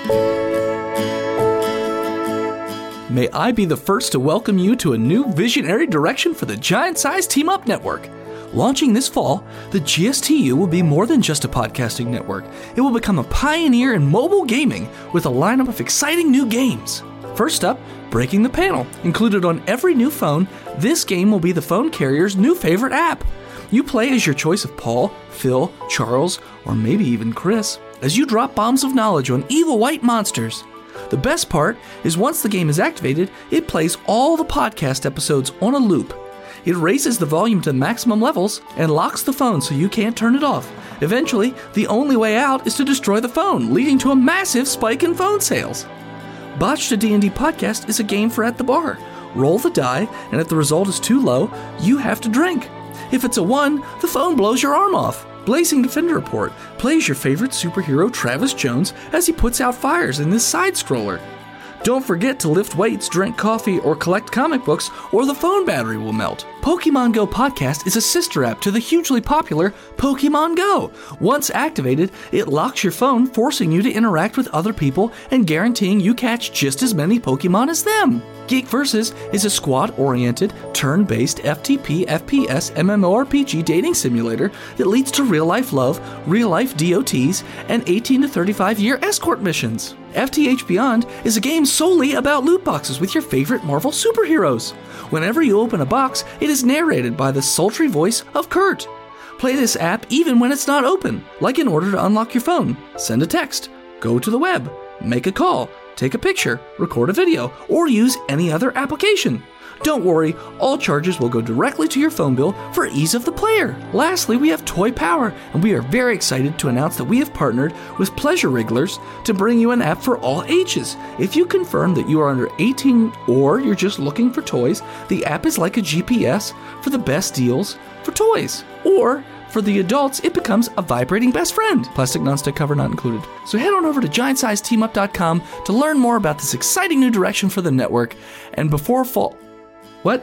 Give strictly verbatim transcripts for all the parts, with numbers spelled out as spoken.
May I be the first to welcome you to a new visionary direction for the Giant Size Team Up Network. Launching this fall, the G S T U will be more than just a podcasting network. It will become a pioneer in mobile gaming with a lineup of exciting new games. First up, Breaking the Panel. Included on every new phone, this game will be the phone carrier's new favorite app. You play as your choice of Paul, Phil, Charles, or maybe even Chris, as you drop bombs of knowledge on evil white monsters. The best part is once the game is activated, it plays all the podcast episodes on a loop. It raises the volume to maximum levels and locks the phone so you can't turn it off. Eventually, the only way out is to destroy the phone, leading to a massive spike in phone sales. Botched a D and D Podcast is a game for at the bar. Roll the die, and if the result is too low, you have to drink. If it's a one, the phone blows your arm off. Blazing Defender Report plays your favorite superhero Travis Jones as he puts out fires in this side-scroller. Don't forget to lift weights, drink coffee, or collect comic books, or the phone battery will melt. Pokemon Go Podcast is a sister app to the hugely popular Pokemon Go. Once activated, it locks your phone, forcing you to interact with other people and guaranteeing you catch just as many Pokemon as them. Geek Versus is a squad-oriented, turn-based F T P, F P S, MMORPG dating simulator that leads to real-life love, real-life D O Ts, and eighteen to thirty-five year escort missions. F T H Beyond is a game solely about loot boxes with your favorite Marvel superheroes. Whenever you open a box, it is narrated by the sultry voice of Kurt. Play this app even when it's not open, like in order to unlock your phone, send a text, go to the web, make a call, take a picture, record a video, or use any other application. Don't worry, all charges will go directly to your phone bill for ease of the player. Lastly, we have Toy Power, and we are very excited to announce that we have partnered with Pleasure Wrigglers to bring you an app for all ages. If you confirm that you are under eighteen or you're just looking for toys, the app is like a G P S for the best deals for toys. Or for the adults, it becomes a vibrating best friend. Plastic non-stick cover not included. So head on over to giant size team up dot com to learn more about this exciting new direction for the network. And before fall... What?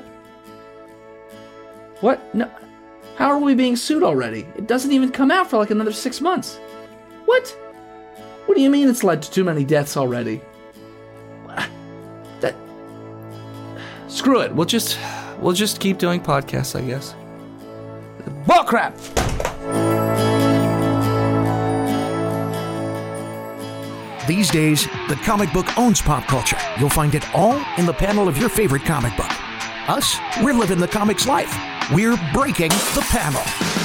What? No. How are we being sued already? It doesn't even come out for like another six months. What? What do you mean it's led to too many deaths already? That... Screw it. We'll just... We'll just keep doing podcasts, I guess. Bullcrap! These days, the comic book owns pop culture. You'll find it all in the panel of your favorite comic book. Us, we're living the comics life. We're breaking the panel.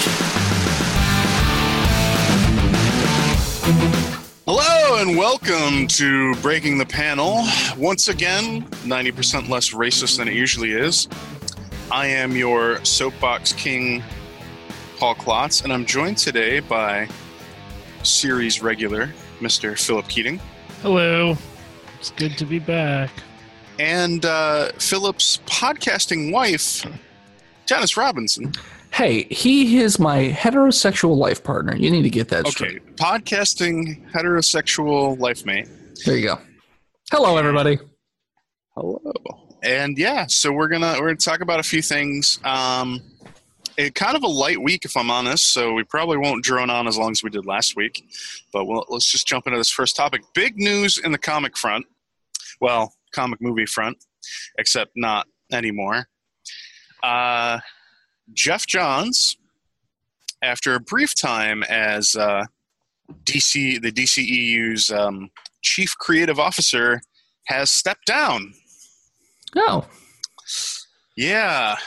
Hello and welcome to Breaking the Panel. Once again, ninety percent less racist than it usually is. I am your soapbox king, Paul Klotz, and I'm joined today by series regular, Mister Philip Keating. Hello. It's good to be back. And uh, Philip's podcasting wife, Janice Robinson. Hey, he is my heterosexual life partner. You need to get that okay. straight. Okay, podcasting heterosexual life mate. There you go. Hello, everybody. Hello. And yeah, so we're gonna we're gonna talk about a few things. Um, it kind of a light week, if I'm honest. So we probably won't drone on as long as we did last week. But we'll, let's just jump into this first topic. Big news in the comic front. Well, comic movie front, except not anymore. Uh, Jeff Johns, after a brief time as uh, D C, the D C E U's um, chief creative officer, has stepped down. Oh. Yeah.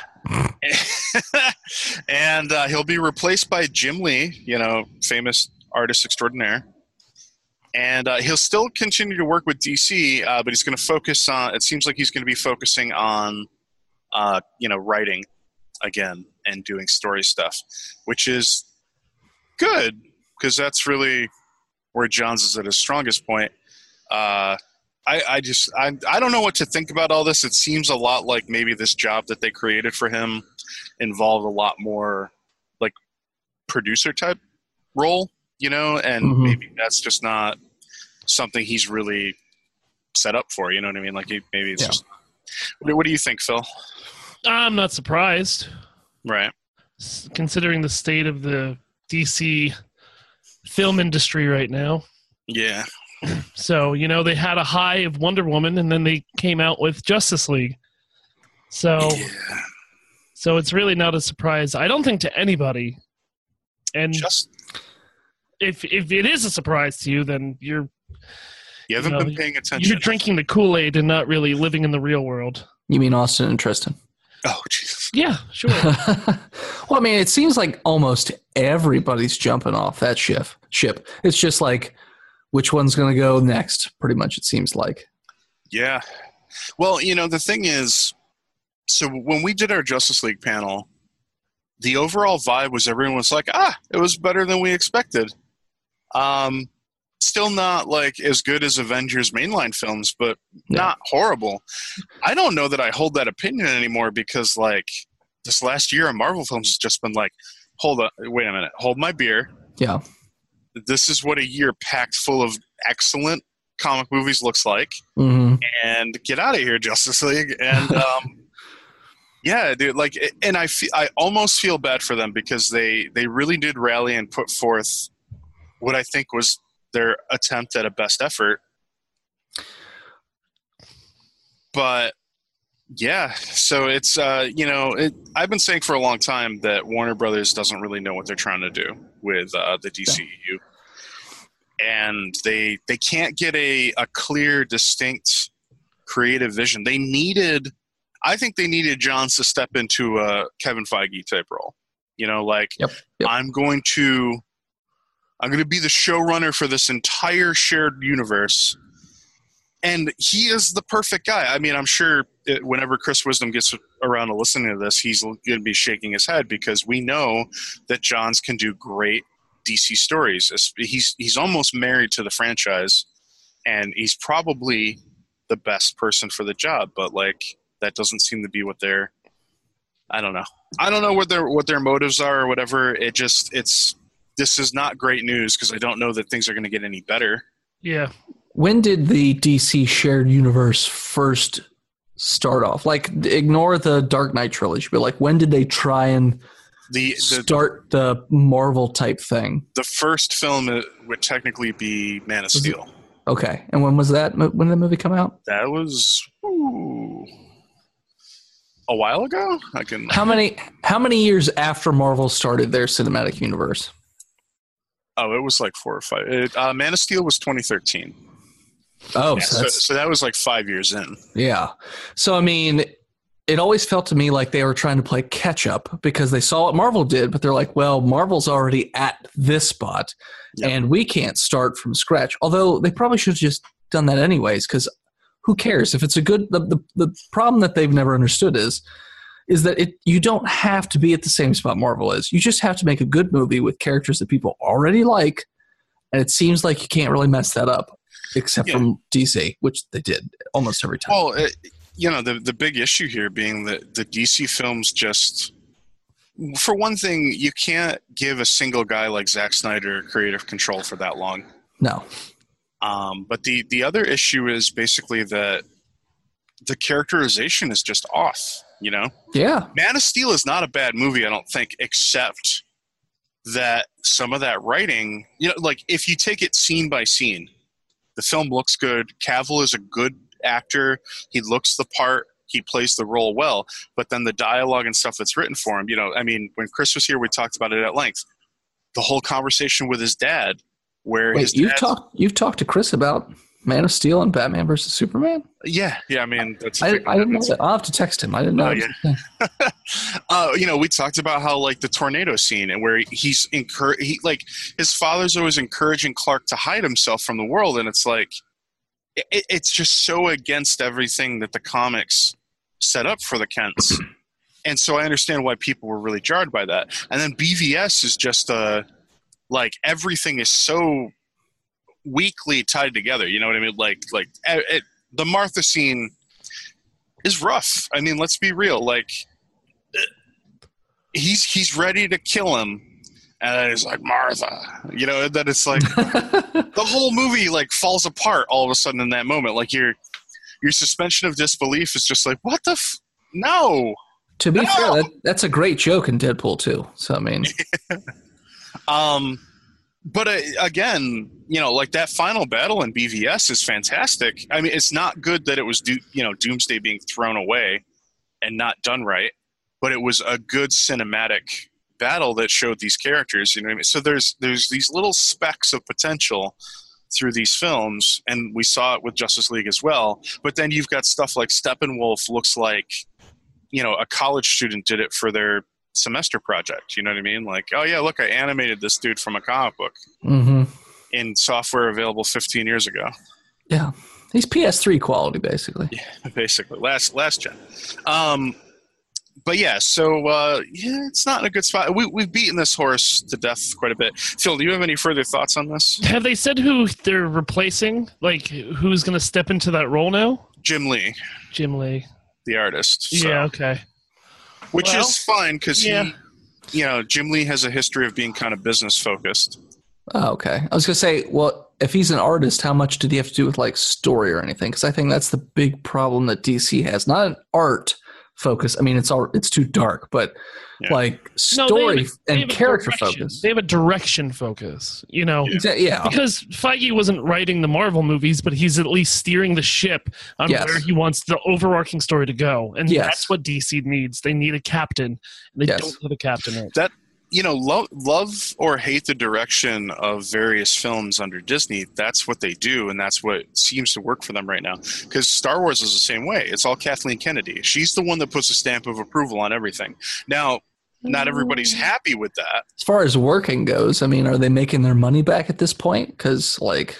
And uh, he'll be replaced by Jim Lee, you know, famous artist extraordinaire. And uh, he'll still continue to work with D C, uh, but he's going to focus on, it seems like he's going to be focusing on, uh, you know, writing again and doing story stuff, which is good because that's really where Johns is at his strongest point. Uh, I, I just, I, I don't know what to think about all this. It seems a lot like maybe this job that they created for him involved a lot more like producer type role, you know, and mm-hmm. maybe that's just not something he's really set up for, you know what I mean? Like he, maybe it's yeah. just, what, what do you think, Phil? I'm not surprised. Right. Considering the state of the D C film industry right now. Yeah. So, you know, they had a high of Wonder Woman, and then they came out with Justice League. So, Yeah. so it's really not a surprise, I don't think, to anybody. And Just if if it is a surprise to you, then you're you haven't you know, been paying attention. you're drinking the Kool-Aid and not really living in the real world. You mean Austin and Tristan? Oh, Jesus. Yeah, sure. Well, I mean, it seems like almost everybody's jumping off that ship. Ship. It's just like, which one's going to go next? Pretty much, it seems like. Yeah. Well, you know, the thing is, so when we did our Justice League panel, the overall vibe was everyone was like, ah, it was better than we expected. Um, still not like as good as Avengers mainline films, but Yeah. not horrible. I don't know that I hold that opinion anymore because like this last year of Marvel films has just been like, hold on, wait a minute, hold my beer. Yeah. This is what a year packed full of excellent comic movies looks like. Mm-hmm. And get out of here, Justice League. And um, yeah, dude, like, and I feel, I almost feel bad for them because they they really did rally and put forth what I think was their attempt at a best effort. But yeah, so it's uh, you know, it, I've been saying for a long time that Warner Brothers doesn't really know what they're trying to do with uh, the D C E U. And they they can't get a, a clear, distinct, creative vision. They needed, I think they needed Johns to step into a Kevin Feige type role. You know, like Yep. Yep. I'm going to, I'm going to be the showrunner for this entire shared universe. And he is the perfect guy. I mean, I'm sure it, whenever Chris Wisdom gets around to listening to this, he's going to be shaking his head because we know that Johns can do great D C stories. He's he's almost married to the franchise, and he's probably the best person for the job. But like that doesn't seem to be what their I don't know. I don't know what their what their motives are or whatever. It just it's this is not great news because I don't know that things are going to get any better. Yeah. When did the D C shared universe first start off? Like, ignore the Dark Knight trilogy, but like, when did they try and The the, start the Marvel type thing? the first film would technically be Man of Steel. Okay, and when was that? When did the movie come out? That was ooh, a while ago. I can. How many? How many years after Marvel started their cinematic universe? Oh, it was like four or five. It, uh, Man of Steel was twenty thirteen. Oh, Yeah, so so, that's so that was like five years in. yeah. So I mean, it always felt to me like they were trying to play catch up because they saw what Marvel did, but they're like, well, Marvel's already at this spot, Yep. and we can't start from scratch. Although they probably should have just done that anyways, because who cares if it's a good? The, the the problem that they've never understood is is that it you don't have to be at the same spot Marvel is. You just have to make a good movie with characters that people already like, and it seems like you can't really mess that up, except Yeah. from D C, which they did almost every time. Well, it, you know, the the big issue here being that the D C films just, for one thing, you can't give a single guy like Zack Snyder creative control for that long. No. Um, but the the other issue is basically that the characterization is just off. You know, Yeah. Man of Steel is not a bad movie, I don't think, except that some of that writing, you know, like if you take it scene by scene, the film looks good. Cavill is a good actor. He looks the part. He plays the role well. But then the dialogue and stuff that's written for him, you know, I mean, when Chris was here, we talked about it at length. The whole conversation with his dad, where Wait, his you've dad, talked you've talked to Chris about Man of Steel and Batman versus Superman? yeah, yeah. I mean, that's. a I, big I didn't know commitment. that. I'll have to text him. I didn't know. Oh, it was a thing. uh, you know, we talked about how like the tornado scene and where he's encourage, he like his father's always encouraging Clark to hide himself from the world, and it's like it, it's just so against everything that the comics set up for the Kents, and so I understand why people were really jarred by that. And then B V S is just uh like everything is so weakly tied together. You know what I mean? Like like it, it, the Martha scene is rough. I mean, let's be real. Like, he's he's ready to kill him, and he's like Martha. You know, and then it's like the whole movie like falls apart all of a sudden in that moment. Like your your suspension of disbelief is just like, what the f- no. To be No! fair, that, that's a great joke in Deadpool too. So I mean, Um, but uh, again, you know, like that final battle in B V S is fantastic. I mean, it's not good that it was, do, you know, Doomsday being thrown away and not done right, but it was a good cinematic battle that showed these characters. You know what I mean? So there's there's these little specks of potential through these films, and we saw it with Justice League as well. But then you've got stuff like Steppenwolf looks like, you know, a college student did it for their semester project. You know what I mean? Like, oh yeah, look, I animated this dude from a comic book Mm-hmm. in software available fifteen years ago. Yeah. He's P S three quality, basically. Yeah, basically. Last last gen. Um, but yeah, so uh, yeah, it's not in a good spot. We, we've beaten this horse to death quite a bit. Phil, do you have any further thoughts on this? Have they said who they're replacing? Like, who's going to step into that role now? Jim Lee, Jim Lee. the artist. So. Yeah, okay. Which Well, is fine because yeah. he, you know, Jim Lee has a history of being kind of business focused. Oh, okay. I was going to say, well, if he's an artist, how much did he have to do with like story or anything? Because I think that's the big problem that D C has. Not an art focus. I mean, it's all it's too dark, but Yeah. like No, story they have a- they and have a character direction. focus. They have a direction focus, you know. Yeah. Exa- yeah. Because Feige wasn't writing the Marvel movies, but he's at least steering the ship on Yes. where he wants the overarching story to go. And Yes. that's what D C needs. They need a captain. And they Yes. don't have a captain right. That you know, lo- love or hate the direction of various films under Disney. That's what they do, and that's what seems to work for them right now. Because Star Wars is the same way. It's all Kathleen Kennedy. She's the one that puts a stamp of approval on everything. Now, not everybody's happy with that. As far as working goes, I mean, are they making their money back at this point? Because like,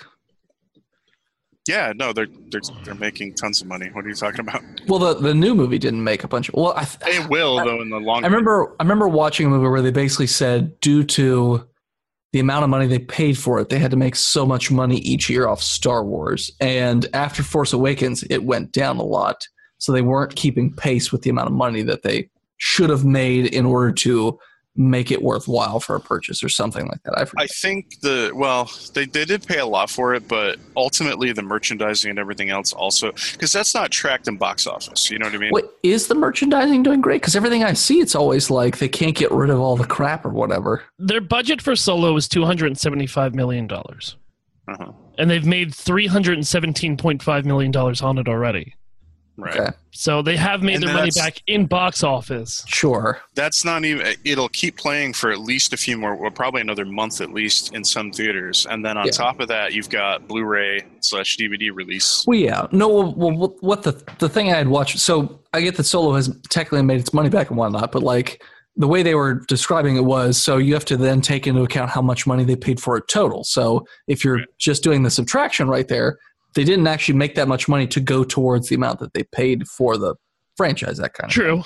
Yeah, no, they're they're they're making tons of money. What are you talking about? well, the the new movie didn't make a bunch of. Well, I th- It will though in the long. I remember I remember watching a movie where they basically said due to the amount of money they paid for it, they had to make so much money each year off Star Wars. And after Force Awakens, it went down a lot. So they weren't keeping pace with the amount of money that they should have made in order to make it worthwhile for a purchase or something like that. I I forget. think the well, they they did pay a lot for it, but ultimately the merchandising and everything else also, because that's not tracked in box office. You know what I mean? Wait, is the merchandising doing great? Because everything I see, it's always like they can't get rid of all the crap or whatever. Their budget for Solo is two hundred seventy-five million dollars. Uh-huh. And they've made three hundred seventeen point five million dollars on it already. Right. Okay, So they have made And their money that's- back in box office. sure. That's not even. It'll keep playing for at least a few more, well, probably another month at least in some theaters, and then on Yeah. top of that, you've got Blu-ray slash D V D release. Well, yeah. No, well, well, what the the thing I had watched. So I get that Solo has technically made its money back and whatnot, but like the way they were describing it was, so you have to then take into account how much money they paid for it total. So if you're just doing the subtraction right there, they didn't actually make that much money to go towards the amount that they paid for the franchise. That kind of True.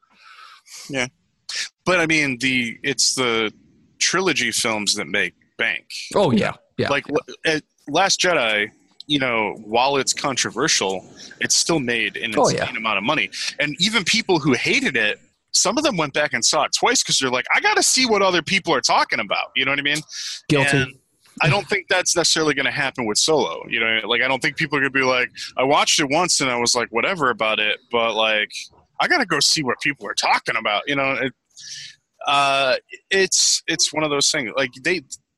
But I mean, the it's the trilogy films that make bank. Oh yeah, yeah. Like uh, Last Jedi, you know, while it's controversial, it's still made an Oh, insane yeah. amount of money. And even people who hated it, some of them went back and saw it twice because they're like, I got to see what other people are talking about. You know what I mean? Guilty. And I don't think that's necessarily going to happen with Solo. You know, like I don't think people are going to be like, I watched it once and I was like, whatever about it, but like, I got to go see what people are talking about. You know, it, uh, it's it's one of those things. Like they,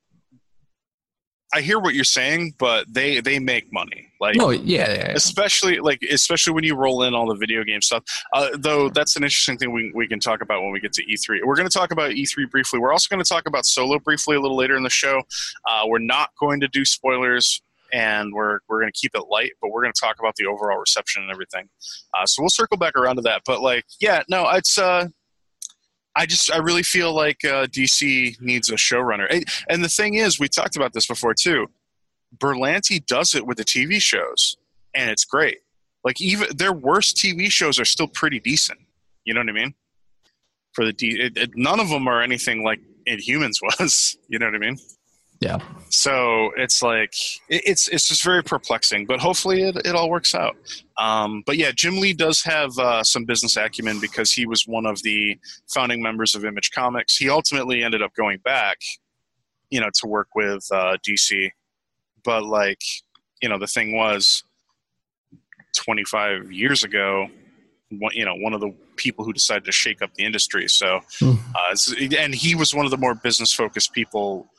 I hear what you're saying, but they they make money. Like, no, yeah, yeah, yeah. especially like especially when you roll in all the video game stuff. Uh, though that's an interesting thing we we can talk about when we get to E three. We're going to talk about E three briefly. We're also going to talk about Solo briefly a little later in the show. Uh, we're not going to do spoilers, and we're we're going to keep it light, but we're going to talk about the overall reception and everything. Uh, so we'll circle back around to that. But like, yeah, no, it's. Uh, I just I really feel like uh, D C needs a showrunner. And, and the thing is, we talked about this before too. Berlanti does it with the T V shows, and it's great. Like even their worst T V shows are still pretty decent. You know what I mean? For the D, it, it, none of them are anything like Inhumans was. You know what I mean? Yeah. So it's like it, it's it's just very perplexing, but hopefully it, it all works out. Um, but yeah, Jim Lee does have uh, some business acumen because he was one of the founding members of Image Comics. He ultimately ended up going back, you know, to work with uh, D C. But like, you know, the thing was, twenty-five years ago, one, you know, one of the people who decided to shake up the industry. So, Hmm. uh, and he was one of the more business focused people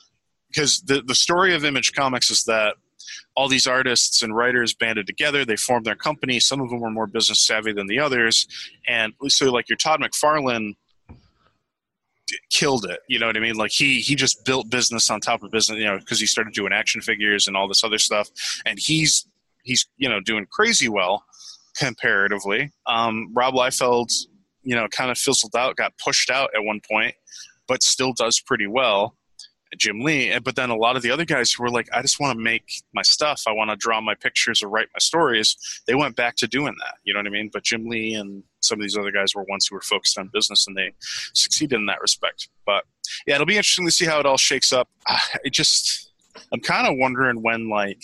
because the the story of Image Comics is that all these artists and writers banded together. They formed their company. Some of them were more business savvy than the others. And so like your Todd McFarlane killed it. You know what I mean? Like he, he just built business on top of business, you know, because he started doing action figures and all this other stuff. And he's, he's, you know, doing crazy well comparatively. Um, Rob Liefeld, you know, kind of fizzled out, got pushed out at one point, but still does pretty well. Jim Lee, but then a lot of the other guys who were like, I just want to make my stuff, I want to draw my pictures or write my stories, they went back to doing that, you know what I mean? But Jim Lee and some of these other guys were ones who were focused on business, and they succeeded in that respect. But yeah, it'll be interesting to see how it all shakes up. It just, I'm kind of wondering when, like,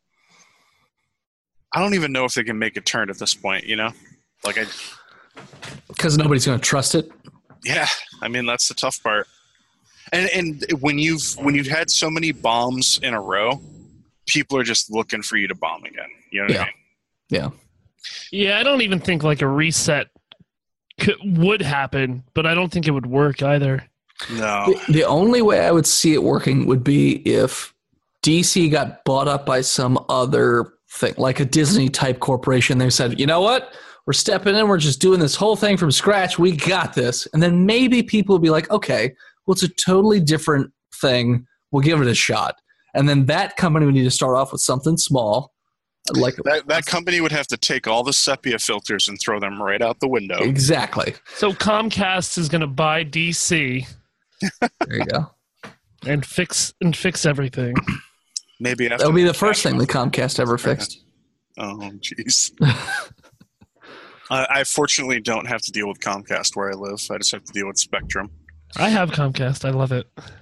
I don't even know if they can make a turn at this point, you know? Like, I, because nobody's going to trust it. Yeah, I mean, that's the tough part. And and when you've when you've had so many bombs in a row, people are just looking for you to bomb again. You know what yeah. I mean? Yeah. Yeah, I don't even think like a reset could, would happen, but I don't think it would work either. No. The, the only way I would see it working would be if D C got bought up by some other thing, like a Disney type corporation. They said, you know what? We're stepping in. We're just doing this whole thing from scratch. We got this. And then maybe people will be like, okay, well, it's a totally different thing. We'll give it a shot. And then that company would need to start off with something small. Like that, that company would have to take all the sepia filters and throw them right out the window. Exactly. So Comcast is going to buy D C. There you go. And fix and fix everything. Maybe after that'll be the first thing the Comcast ever fixed. Oh, jeez. I, I fortunately don't have to deal with Comcast where I live. I just have to deal with Spectrum. I have Comcast. I love it.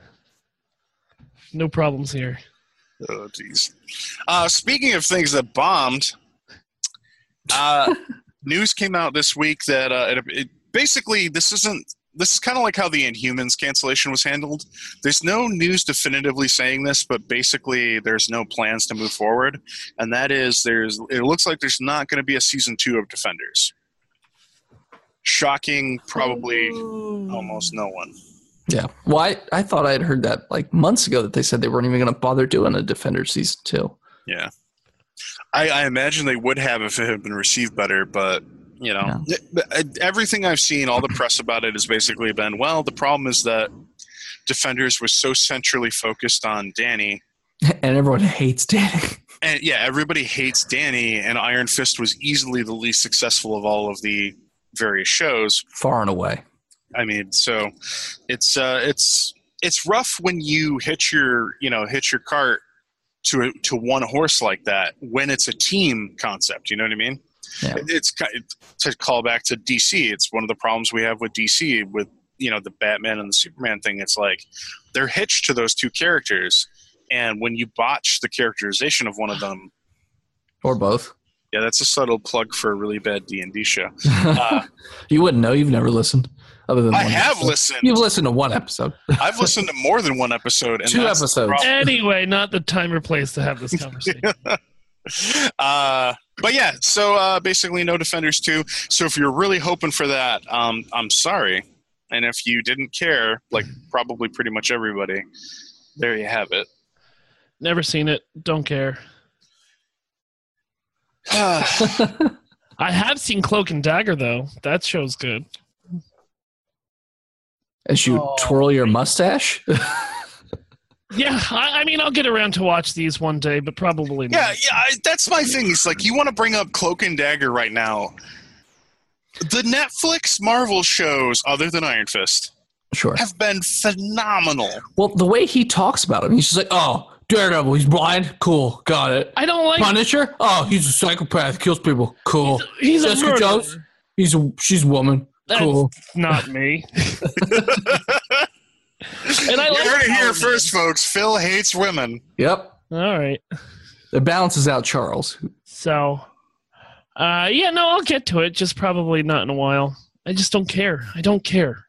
No problems here. Oh, jeez. Uh, speaking of things that bombed, uh, news came out this week that uh, it, it basically this isn't. This is kind of like how the Inhumans cancellation was handled. There's no news definitively saying this, but basically there's no plans to move forward, and that is there's. It looks like there's not going to be a season two of Defenders. Shocking, probably almost no one. Yeah. Well, I, I thought I had heard that like months ago that they said they weren't even going to bother doing a Defender season two. Yeah. I, I imagine they would have if it had been received better, but, you know, yeah. everything I've seen, all the press about it has basically been, well, the problem is that Defenders was so centrally focused on Danny. And everyone hates Danny. And, yeah, everybody hates Danny, and Iron Fist was easily the least successful of all of the various shows, far and away. I mean, so it's uh, it's it's rough when you hitch your you know hitch your cart to a, to one horse like that when it's a team concept. You know what I mean? Yeah. It's to call back to D C. It's one of the problems we have with D C with you know the Batman and the Superman thing. It's like they're hitched to those two characters, and when you botch the characterization of one of them, or both. Yeah, that's a subtle plug for a really bad D and D show. Uh, you wouldn't know. You've never listened. Other than I one have episode. listened. You've listened to one episode. I've listened to more than one episode. And Two that's episodes. Anyway, not the time or place to have this conversation. uh, but yeah, so uh, basically no Defenders two. So if you're really hoping for that, um, I'm sorry. And if you didn't care, like probably pretty much everybody, there you have it. Never seen it. Don't care. I have seen Cloak and Dagger, though. That show's good. As you oh. twirl your mustache? Yeah, I, I mean, I'll get around to watch these one day, but probably not. Yeah, yeah, I, that's my thing. It's like, you want to bring up Cloak and Dagger right now. The Netflix Marvel shows, other than Iron Fist, sure, have been phenomenal. Well, the way he talks about him, he's just like, oh, Daredevil, he's blind? Cool, got it. I don't like Punisher? Oh, he's a psychopath, kills people. Cool. He's, he's Jessica a Jones? He's a, she's a woman. That's cool. Not me. And I like you heard it here first, folks. Phil hates women. Yep. All right. It balances out Charles. So, uh, yeah, no, I'll get to it. Just probably not in a while. I just don't care. I don't care.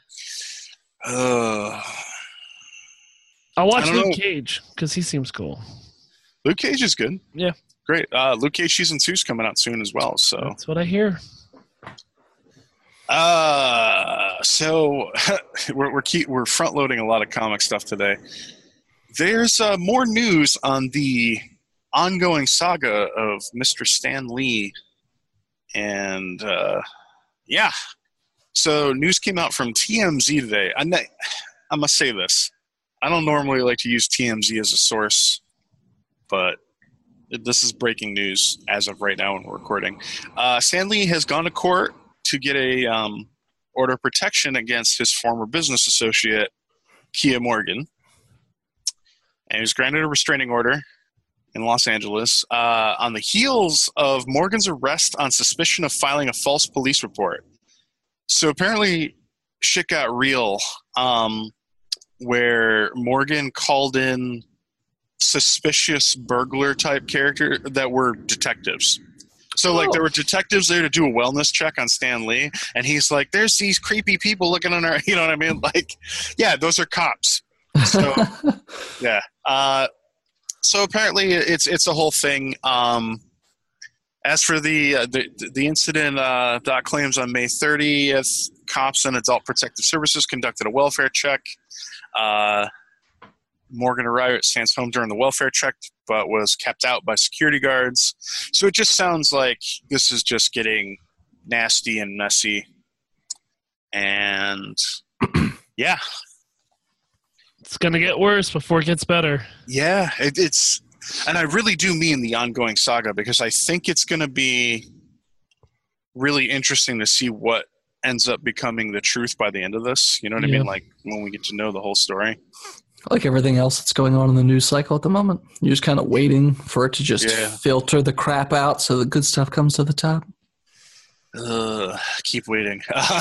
Uh, I'll watch Luke know. Cage because he seems cool. Luke Cage is good. Yeah. Great. Uh, Luke Cage season two is coming out soon as well. So that's what I hear. Uh, so we're we're keep, we're front loading a lot of comic stuff today. There's uh, more news on the ongoing saga of Mister Stan Lee. And, uh, yeah. So news came out from T M Z today. I, I must say this. I don't normally like to use T M Z as a source, but this is breaking news as of right now when we're recording. Uh, Stan Lee has gone to court to get a um, order of protection against his former business associate, Kia Morgan. And he was granted a restraining order in Los Angeles uh, on the heels of Morgan's arrest on suspicion of filing a false police report. So apparently shit got real, um, where Morgan called in suspicious burglar-type character that were detectives. So, like, oh. there were detectives there to do a wellness check on Stan Lee, and he's like, there's these creepy people looking on our, you know what I mean? Like, yeah, those are cops. So, yeah. Uh, so apparently it's it's a whole thing. Um, as for the, uh, the the incident, uh, Doc claims on May thirtieth, cops and Adult Protective Services conducted a welfare check. Uh, Morgan arrived at Stan's home during the welfare check, but was kept out by security guards. So it just sounds like this is just getting nasty and messy. And yeah. It's going to get worse before it gets better. Yeah, it, it's, and I really do mean the ongoing saga, because I think it's going to be really interesting to see what ends up becoming the truth by the end of this. You know what yeah. I mean? Like when we get to know the whole story. Like everything else that's going on in the news cycle at the moment. You're just kind of waiting for it to just yeah. filter the crap out so the good stuff comes to the top. Ugh, keep waiting.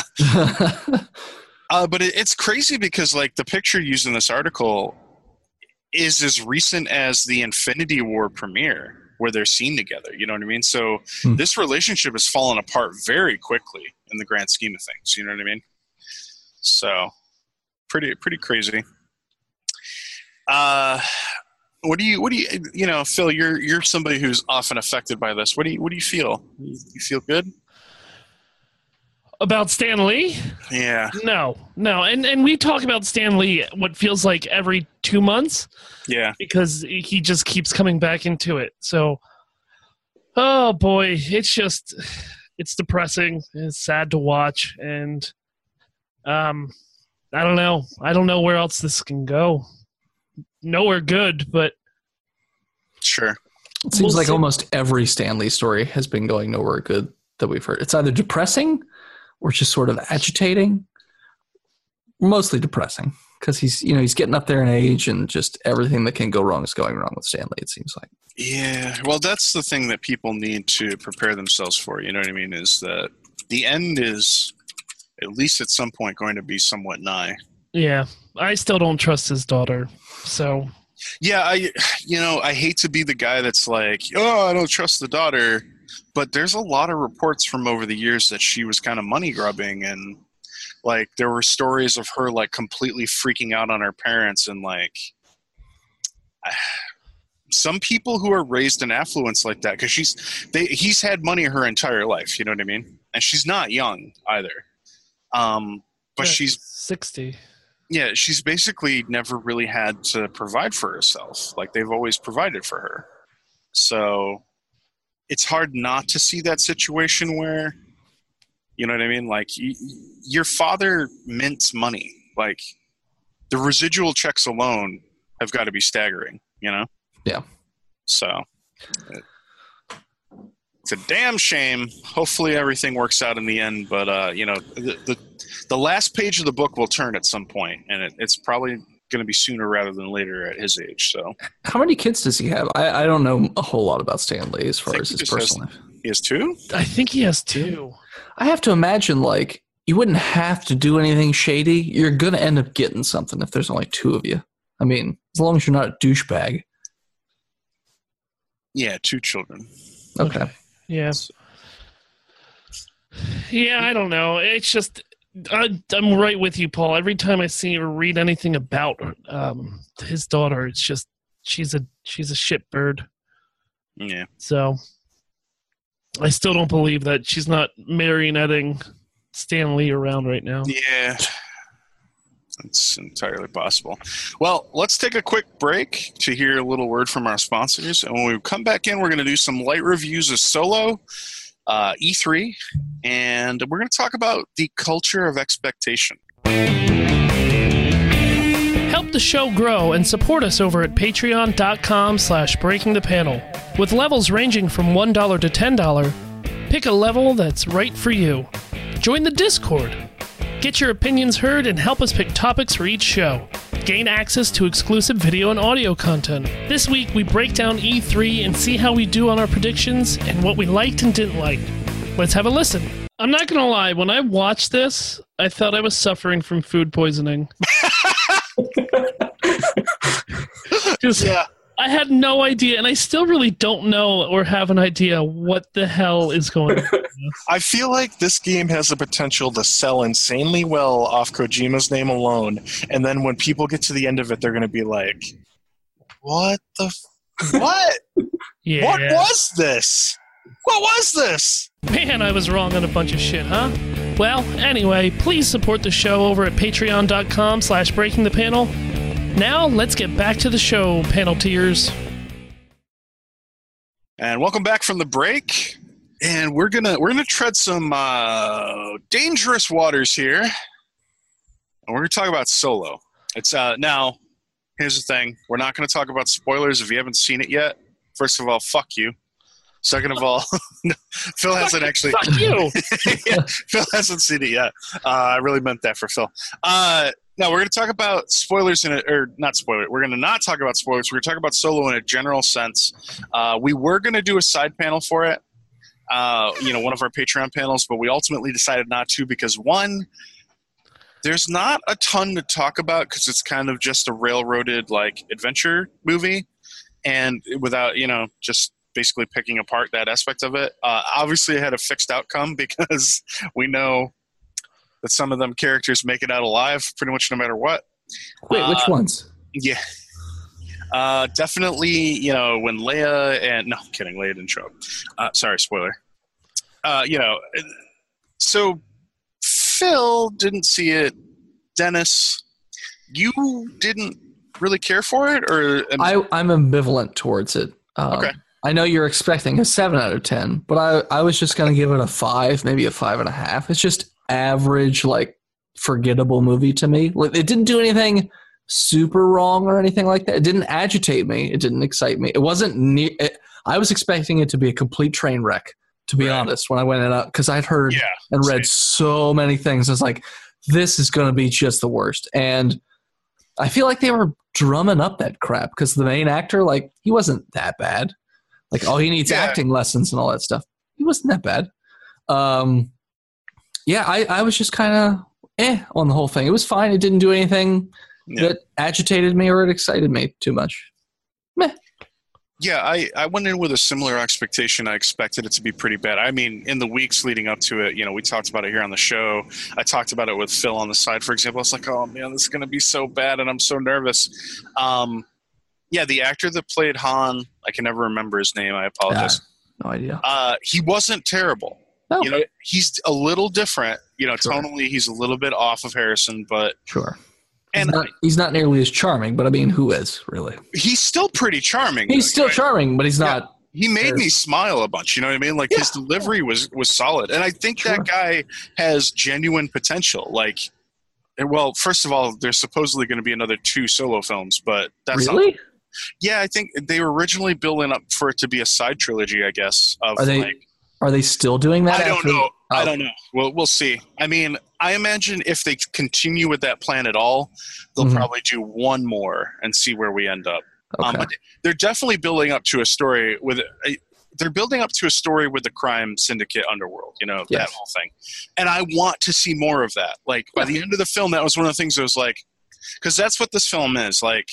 Uh, but it, it's crazy because, like, the picture used in this article is as recent as the Infinity War premiere, where they're seen together. You know what I mean? So hmm. this relationship has fallen apart very quickly in the grand scheme of things. You know what I mean? So pretty pretty crazy. Uh, what do you what do you you know, Phil? You're you're somebody who's often affected by this. What do you what do you feel? You feel good? About Stan Lee? Yeah. No, no. And and we talk about Stan Lee what feels like every two months. Yeah. Because he just keeps coming back into it. So, oh boy, it's just, it's depressing. It's sad to watch. And um, I don't know. I don't know where else this can go. Nowhere good, but. Sure. It seems we'll like see. Almost every Stan Lee story has been going nowhere good that we've heard. It's either depressing or just sort of agitating, mostly depressing, because he's, you know, he's getting up there in age, and just everything that can go wrong is going wrong with Stan Lee, it seems like. Yeah, well, that's the thing that people need to prepare themselves for, you know what I mean, is that the end is, at least at some point, going to be somewhat nigh. Yeah, I still don't trust his daughter, so... Yeah, I, you know, I hate to be the guy that's like, oh, I don't trust the daughter, but there's a lot of reports from over the years that she was kind of money grubbing, and like there were stories of her like completely freaking out on her parents, and like some people who are raised in affluence like that, because she's they he's had money her entire life, you know what I mean, and she's not young either, um, but yeah, she's sixty. Yeah, she's basically never really had to provide for herself. Like, they've always provided for her. So it's hard not to see that situation where, you know what I mean? Like, y- your father mints money. Like, the residual checks alone have got to be staggering, you know? Yeah. So it, it's a damn shame. Hopefully everything works out in the end. But, uh, you know, the, the the last page of the book will turn at some point, and it, it's probably going to be sooner rather than later at his age. So, how many kids does he have? I, I don't know a whole lot about Stan Lee as far as his personal life. He has two? I think he has two. I have to imagine, like, you wouldn't have to do anything shady. You're going to end up getting something if there's only two of you. I mean, as long as you're not a douchebag. Yeah, two children. Okay. Yeah. Yeah, I don't know. It's just, I, I'm right with you, Paul. Every time I see or read anything about um, his daughter, it's just, she's a she's a shitbird. Yeah. So, I still don't believe that she's not marionetting Stan Lee around right now. Yeah. It's entirely possible. Well, let's take a quick break to hear a little word from our sponsors. And when we come back in, we're going to do some light reviews of Solo, uh, E three, and we're going to talk about the culture of expectation. Help the show grow and support us over at patreon.com slash breaking the panel. With levels ranging from one dollar to ten dollars, pick a level that's right for you. Join the Discord. Get your opinions heard and help us pick topics for each show. Gain access to exclusive video and audio content. This week, we break down E three and see how we do on our predictions and what we liked and didn't like. Let's have a listen. I'm not going to lie, when I watched this, I thought I was suffering from food poisoning. Just, yeah. I had no idea, and I still really don't know or have an idea what the hell is going on. I feel like this game has the potential to sell insanely well off Kojima's name alone, and then when people get to the end of it, they're going to be like, what the f- what? Yeah. What was this? What was this? Man, I was wrong on a bunch of shit, huh? Well, anyway, please support the show over at patreon.com slash breaking the panel. Now, let's get back to the show, panel tiers. And welcome back from the break. And we're gonna we're gonna tread some uh, dangerous waters here. And we're gonna talk about Solo. It's uh, now. Here's the thing: we're not gonna talk about spoilers if you haven't seen it yet. First of all, fuck you. Second of all, Phil hasn't actually. Fuck you. Yeah, Phil hasn't seen it yet. Uh, I really meant that for Phil. Uh, no, we're going to talk about spoilers in it, or not spoiler. We're going to not talk about spoilers. We're going to talk about Solo in a general sense. Uh, we were going to do a side panel for it, uh, you know, one of our Patreon panels, but we ultimately decided not to because one, there's not a ton to talk about because it's kind of just a railroaded like adventure movie, and without you know just. basically picking apart that aspect of it. Uh, obviously, it had a fixed outcome because we know that some of them characters make it out alive pretty much no matter what. Wait, uh, which ones? Yeah. Uh, definitely, you know, when Leia and... No, I'm kidding. Leia didn't show up. Uh, sorry, spoiler. Uh, you know, so Phil didn't see it. Dennis, you didn't really care for it? Or I, I'm ambivalent towards it. Um, Okay. I know you're expecting a seven out of ten, but I, I was just going to give it a five, maybe a five and a half. It's just average, like, forgettable movie to me. Like, it didn't do anything super wrong or anything like that. It didn't agitate me. It didn't excite me. It wasn't near it, I was expecting it to be a complete train wreck, to be Right. honest, when I went in up, because I'd heard Yeah, and read same. so many things. It's like, this is going to be just the worst. And I feel like they were drumming up that crap because the main actor, like, he wasn't that bad. Like, oh, he needs Yeah. acting lessons and all that stuff. He wasn't that bad. Um, yeah, I, I was just kind of eh on the whole thing. It was fine. It didn't do anything Yeah. that agitated me or it excited me too much. Meh. Yeah, I, I went in with a similar expectation. I expected it to be pretty bad. I mean, in the weeks leading up to it, you know, we talked about it here on the show. I talked about it with Phil on the side, for example. I was like, oh, man, this is going to be so bad, and I'm so nervous. Um, yeah, the actor that played Han, I can never remember his name. I apologize. No idea. Uh, he wasn't terrible. Oh, You know, he's a little different. You know, Sure. tonally, he's a little bit off of Harrison, but sure. and he's, not, he's not nearly as charming, but I mean, who is, really? he's still pretty charming. He's still right? charming, but he's Yeah. not. He made me There's- smile a bunch. You know what I mean? Like his delivery was was solid, and I think Sure. that guy has genuine potential. Like, well, first of all, there's supposedly going to be another two Solo films, but that's not, Really? yeah. I think they were originally building up for it to be a side trilogy. I guess of Are they- like Are they still doing that? I don't after- know. I Oh, don't know. Well, we'll see. I mean, I imagine if they continue with that plan at all, they'll Mhm. probably do one more and see where we end up. Um, Okay. but they're definitely building up to a story with. A, they're building up to a story with the crime syndicate underworld. You know that Yes. whole thing, and I want to see more of that. Like by Yeah. the end of the film, that was one of the things that was like, because that's what this film is. Like,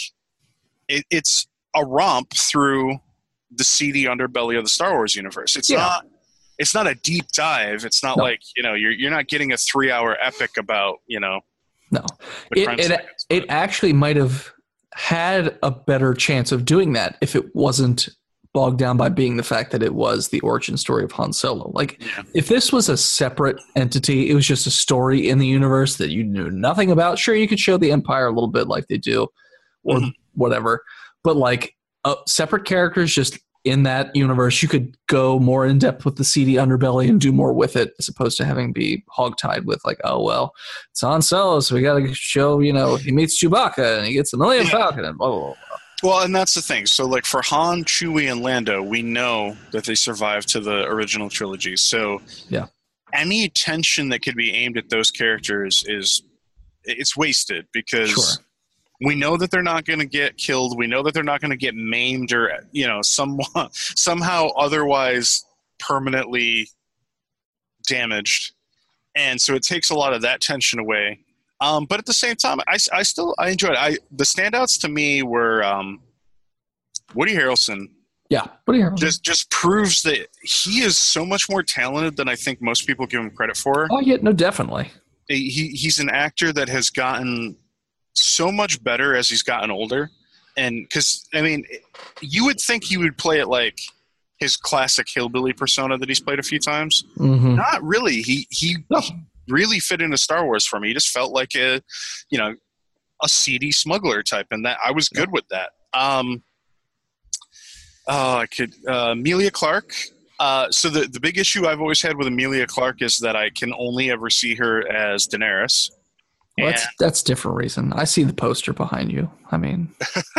it, it's a romp through the seedy underbelly of the Star Wars universe. It's Yeah. not. It's not a deep dive. It's not No. like you know you're you're not getting a three hour epic about you know. No. the It, crime it, syndicates, it but- actually might have had a better chance of doing that if it wasn't bogged down by being the fact that it was the origin story of Han Solo. Like, Yeah. if this was a separate entity, it was just a story in the universe that you knew nothing about. Sure, you could show the Empire a little bit like they do, or Mhm. whatever. But like uh, separate characters just in that universe, you could go more in depth with the seedy underbelly and do more with it, as opposed to having be hogtied with like, oh well, it's Han Solo, so we got to show, you know, he meets Chewbacca and he gets the Millennium Yeah. Falcon and blah blah blah. Well, and that's the thing. So, like for Han, Chewie, and Lando, we know that they survived to the original trilogy. So, Yeah. any tension that could be aimed at those characters is it's wasted because Sure. we know that they're not going to get killed. We know that they're not going to get maimed or you know some somehow otherwise permanently damaged, and so it takes a lot of that tension away. Um, but at the same time, I, I still I enjoyed it. I the standouts to me were um, Woody Harrelson. Yeah, what do you hear? Just just proves that he is so much more talented than I think most people give him credit for. Oh yeah, no, definitely. He he's an actor that has gotten so much better as he's gotten older, and because I mean, you would think he would play it like his classic hillbilly persona that he's played a few times. Mm-hmm. Not really. He he. No. really fit into Star Wars for me. He just felt like a, you know, a seedy smuggler type, and that I was good with that. Um, oh, I could uh, Emilia Clarke. Uh, so the the big issue I've always had with Emilia Clarke is that I can only ever see her as Daenerys. Well, that's And, that's a different reason. I see the poster behind you. I mean,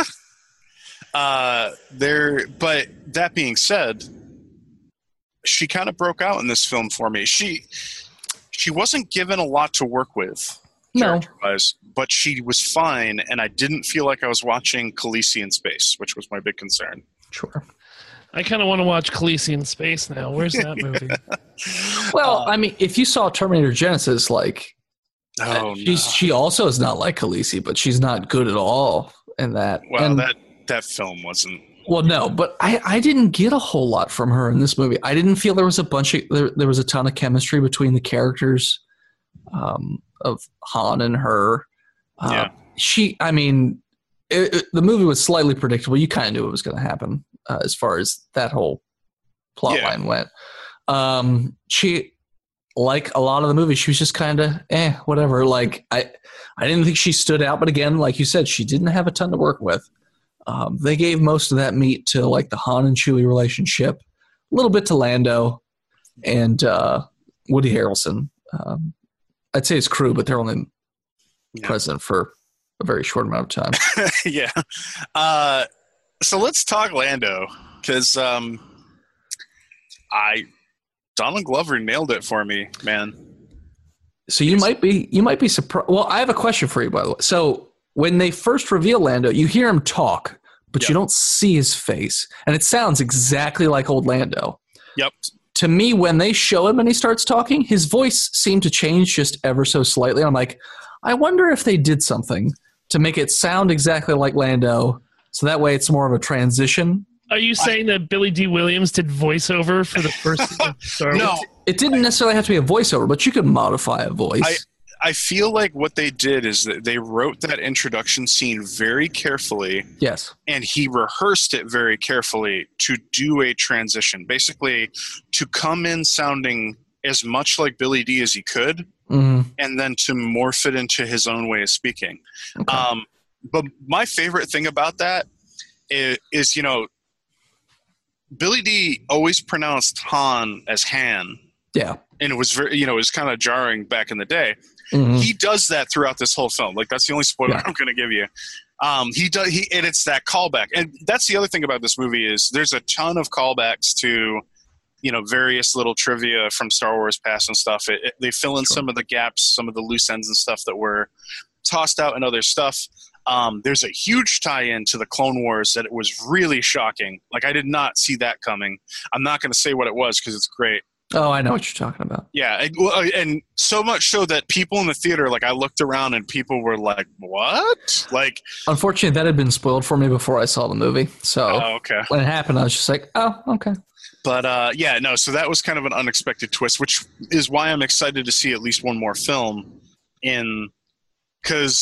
uh, there, but that being said, she kind of broke out in this film for me. She she wasn't given a lot to work with. no, character-wise, but she was fine, and I didn't feel like I was watching Khaleesi in space, which was my big concern. sure. I kind of want to watch Khaleesi in space now. Where's that movie? Well, Uh, I mean, if you saw Terminator Genesis, like, Oh she's no! she also is not like Khaleesi, but she's not good at all in that. Well, And- that that film wasn't. Well, no, but I, I didn't get a whole lot from her in this movie. I didn't feel there was a bunch of there, there was a ton of chemistry between the characters um, of Han and her. Uh, Yeah. She, I mean, it, it- the movie was slightly predictable. You kind of knew it was going to happen uh, as far as that whole plot Yeah. line went. Um, she, like a lot of the movie, she was just kind of eh, whatever. Like I, I didn't think she stood out, but again, like you said, she didn't have a ton to work with. Um, they gave most of that meat to like the Han and Chewie relationship, a little bit to Lando, and uh, Woody Harrelson. Um, I'd say his crew, but they're only Yeah. present for a very short amount of time. yeah. Uh, so let's talk Lando, because um, I Donald Glover nailed it for me, man. So you might be you might be surprised. Well, I have a question for you, by the way. So when they first reveal Lando, you hear him talk, but Yep. you don't see his face, and it sounds exactly like old Lando. Yep. To me, when they show him and he starts talking, his voice seemed to change just ever so slightly. I'm like, I wonder if they did something to make it sound exactly like Lando, so that way it's more of a transition. Are you saying that Billy D. Williams did voiceover for the first season of Star Wars? No, It didn't necessarily have to be a voiceover, but you could modify a voice. I feel like what they did is that they wrote that introduction scene very carefully, yes. and he rehearsed it very carefully to do a transition. Basically, to come in sounding as much like Billy D as he could, Mhm. and then to morph it into his own way of speaking. Okay. Um, but my favorite thing about that is, is, you know, Billy D always pronounced Han as Han, yeah. and it was very, you know, it was kind of jarring back in the day. Mhm. He does that throughout this whole film. Like, that's the only spoiler Yeah. I'm going to give you. Um, he does, he, and it's that callback. And that's the other thing about this movie is there's a ton of callbacks to, you know, various little trivia from Star Wars past and stuff. It, it- they fill in Sure. some of the gaps, some of the loose ends and stuff that were tossed out in other stuff. Um, there's a huge tie-in to the Clone Wars that it was really shocking. Like, I did not see that coming. I'm not going to say what it was because it's great. Oh, I know what you're talking about. Yeah, and, well, and so much so that people in the theater, like, I looked around and people were like, "What?" Like, Unfortunately, that had been spoiled for me before I saw the movie. So oh, okay. when it happened, I was just like, oh, okay. But uh, yeah, no. So that was kind of an unexpected twist, which is why I'm excited to see at least one more film in, because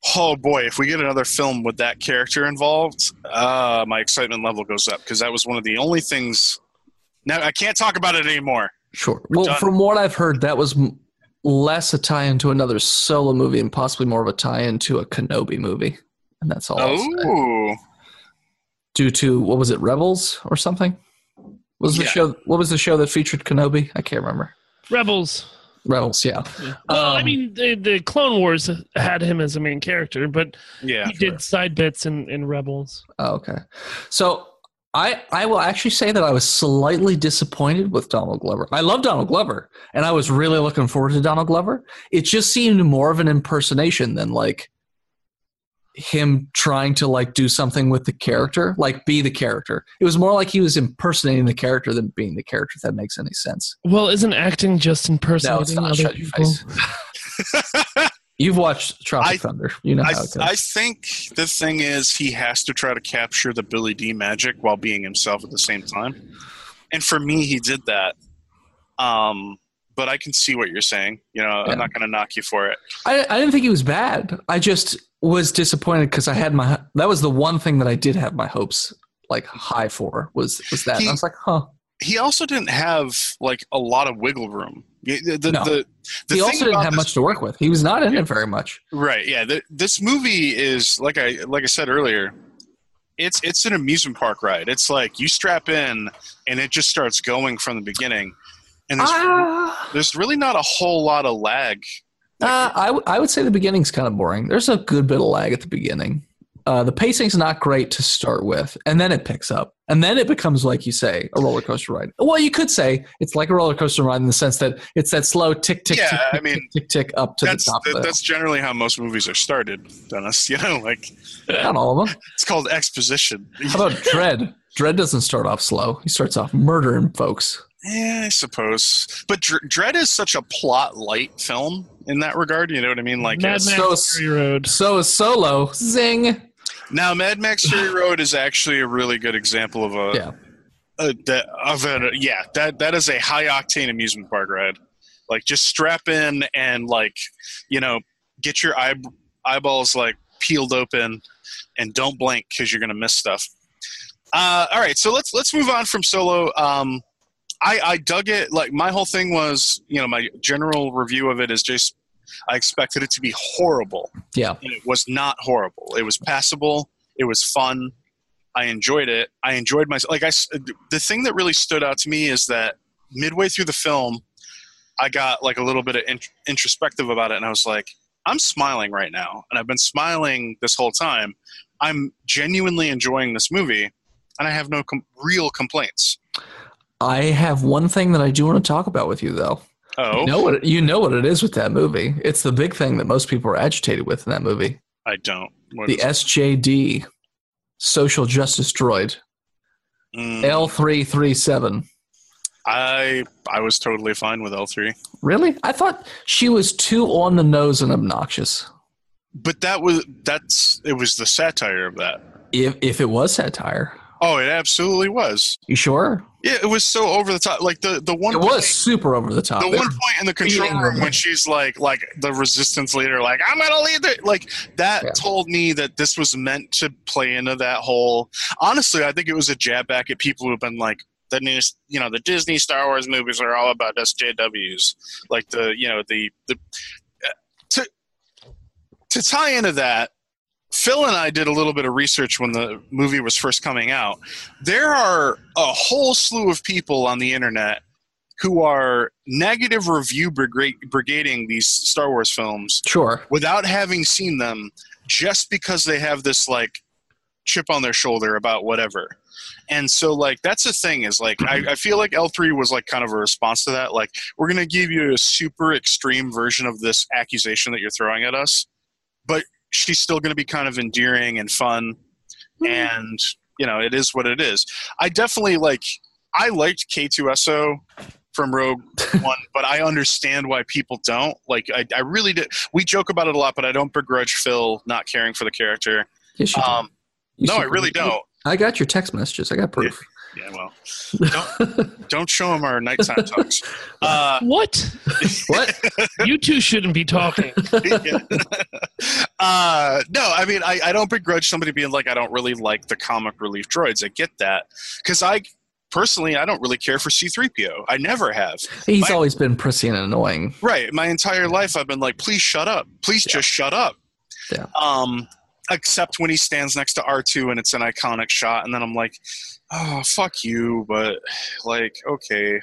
oh boy, if we get another film with that character involved, uh, my excitement level goes up because that was one of the only things. Now I can't talk about it anymore. Sure. Well, done. from what I've heard, that was m- less a tie-in to another Solo movie and possibly more of a tie-in to a Kenobi movie, and that's all. I'll say. Oh, Due to what was it, Rebels or something? What was the Yeah. show? What was the show that featured Kenobi? I can't remember. Rebels. Rebels, yeah. Well, I Um, mean, the, the Clone Wars had him as a main character, but yeah. he did side bits in, in Rebels. Oh, okay. So I I will actually say that I was slightly disappointed with Donald Glover. I love Donald Glover, and I was really looking forward to Donald Glover. It just seemed more of an impersonation than like him trying to like do something with the character, like be the character. It was more like he was impersonating the character than being the character, if that makes any sense. Well, isn't acting just No, impersonating it's not. other Shut your people? face. You've watched Tropic I- Thunder. You know I, how it goes. I think the thing is he has to try to capture the Billy D magic while being himself at the same time. And for me, he did that. Um, but I can see what you're saying. You know, Yeah. I'm not going to knock you for it. I, I didn't think he was bad. I just was disappointed because I had my that was the one thing that I did have my hopes like high for was was that. He- and I was like, huh. He also didn't have like a lot of wiggle room. The, the, No. the, the He thing also didn't about have this- much to work with. He was not in it very much. Right. Yeah. The, this movie is like I like I said earlier. It's it's an amusement park ride. It's like you strap in and it just starts going from the beginning. And there's Ah, there's really not a whole lot of lag. uh, I, w- I would say the beginning's kind of boring. There's a good bit of lag at the beginning. Uh, the pacing's not great to start with, and then it picks up. And then it becomes, like you say, a roller coaster ride. Well, you could say it's like a roller coaster ride in the sense that it's that slow tick, tick, Yeah, tick, I tick, mean, tick, tick, tick up to the That's top that, of the that's generally how most movies are started, Dennis. You know, like Not all of them. it's called exposition. How about Dread? Dread doesn't start off slow. He starts off murdering folks. Yeah, I suppose. But Dr- Dread is such a plot light film in that regard. You know what I mean? Like Mad it's- Max so- Fury Road. So is Solo. Zing. now, Mad Max Fury Road is actually a really good example of a Yeah. Uh, that of a yeah that that is a high octane amusement park ride. Like just strap in and like you know get your eye, eyeballs like peeled open and don't blink because you're gonna miss stuff. Uh, all right, so let's let's move on from Solo. Um, I I dug it. Like my whole thing was you know my general review of it is just I expected it to be horrible. Yeah. And it was not horrible. It was passable. It was fun. I enjoyed it. I enjoyed myself. Like I, s- the thing that really stood out to me is that midway through the film, I got like a little bit of in, introspective about it, and I was like, I'm smiling right now, and I've been smiling this whole time. I'm genuinely enjoying this movie, and I have no com- real complaints. I have one thing that I do want to talk about with you, though. Oh, You know what? You know what it is with that movie. It's the big thing that most people are agitated with in that movie. I don't. What The is it? S J D, Social Justice Droid, Mm, L three thirty-seven. I I was totally fine with L three. Really? I thought she was too on the nose and obnoxious. But that was that's it was the satire of that. If if it was satire, Oh, it absolutely was. you sure? Yeah, it was so over the top. Like the the one It point, was super over the top. the It- one point in the control beating room her. when she's like like the resistance leader, like I'm gonna lead it. Like that Yeah. told me that this was meant to play into that whole. Honestly, I think it was a jab back at people who've been like the new, you know, the Disney Star Wars movies are all about S J Ws. Like the you know the the uh, to to tie into that. Phil and I did a little bit of research when the movie was first coming out. There are a whole slew of people on the internet who are negative review brigade- brigading these Star Wars films Sure. without having seen them just because they have this like chip on their shoulder about whatever. And so like that's the thing is like I, I feel like L three was like kind of a response to that. Like we're gonna give you a super extreme version of this accusation that you're throwing at us, but she's still going to be kind of endearing and fun, and you know it is what it is. I definitely like I liked K two S O from Rogue One, but I understand why people don't. Like I, I really did. We joke about it a lot, but I don't begrudge Phil not caring for the character. Yes, you do. Um, You no, I super- really don't. I got your text messages. I got proof. Yeah, well, don't, don't show him our nighttime talks. Uh, What? What? You two shouldn't be talking. yeah. uh, no, I mean, I, I don't begrudge somebody being like, I don't really like the comic relief droids. I get that. Because I, personally, I don't really care for C three P O. I never have. He's my, always been prissy and annoying. Right. My entire life, I've been like, please shut up. Please yeah. just shut up. Yeah. Um, except when he stands next to R two and it's an iconic shot. And then I'm like, oh, fuck you. But, like, okay.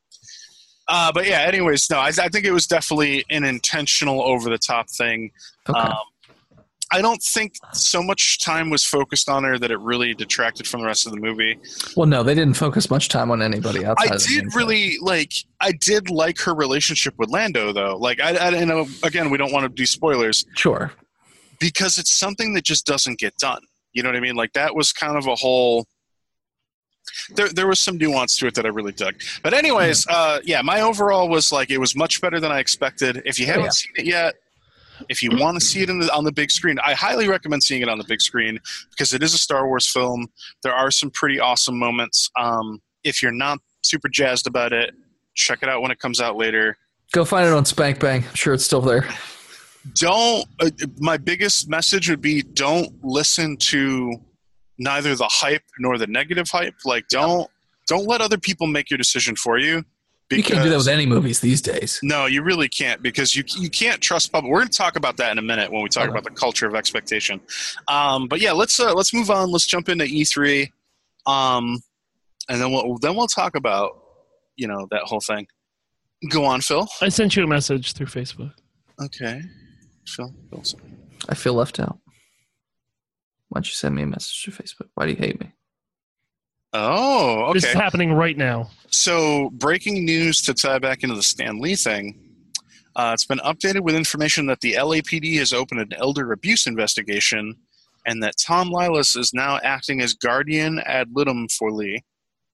Uh, but, yeah, anyways, no, I, I think it was definitely an intentional over-the-top thing. Okay. Um, I don't think so much time was focused on her that it really detracted from the rest of the movie. Well, no, they didn't focus much time on anybody outside I of the did really, like, I did like her relationship with Lando, though. Like, I, I you know, again, we don't want to do spoilers. Sure. Because it's something that just doesn't get done. You know what I mean? Like, that was kind of a whole... There there was some nuance to it that I really dug. But anyways, uh, yeah, my overall was, like, it was much better than I expected. If you haven't yeah. seen it yet, if you want to see it in the, on the big screen, I highly recommend seeing it on the big screen because it is a Star Wars film. There are some pretty awesome moments. Um, if you're not super jazzed about it, check it out when it comes out later. Go find it on Spank Bang. I'm sure it's still there. Don't. Uh, my biggest message would be don't listen to neither the hype nor the negative hype. Like, don't don't let other people make your decision for you. You can't do that with any movies these days. No, you really can't because you you can't trust public. We're going to talk about that in a minute when we talk okay. about the culture of expectation. Um, but yeah, let's uh, let's move on. Let's jump into E three, um, and then we'll then we'll talk about you know that whole thing. Go on, Phil. I sent you a message through Facebook. Okay, Phil. Phil. I feel left out. Why don't you send me a message through Facebook? Why do you hate me? Oh, okay. This is happening right now. So, breaking news to tie back into the Stan Lee thing. Uh, it's been updated with information that the L A P D has opened an elder abuse investigation and that Tom Lilas is now acting as guardian ad litem for Lee.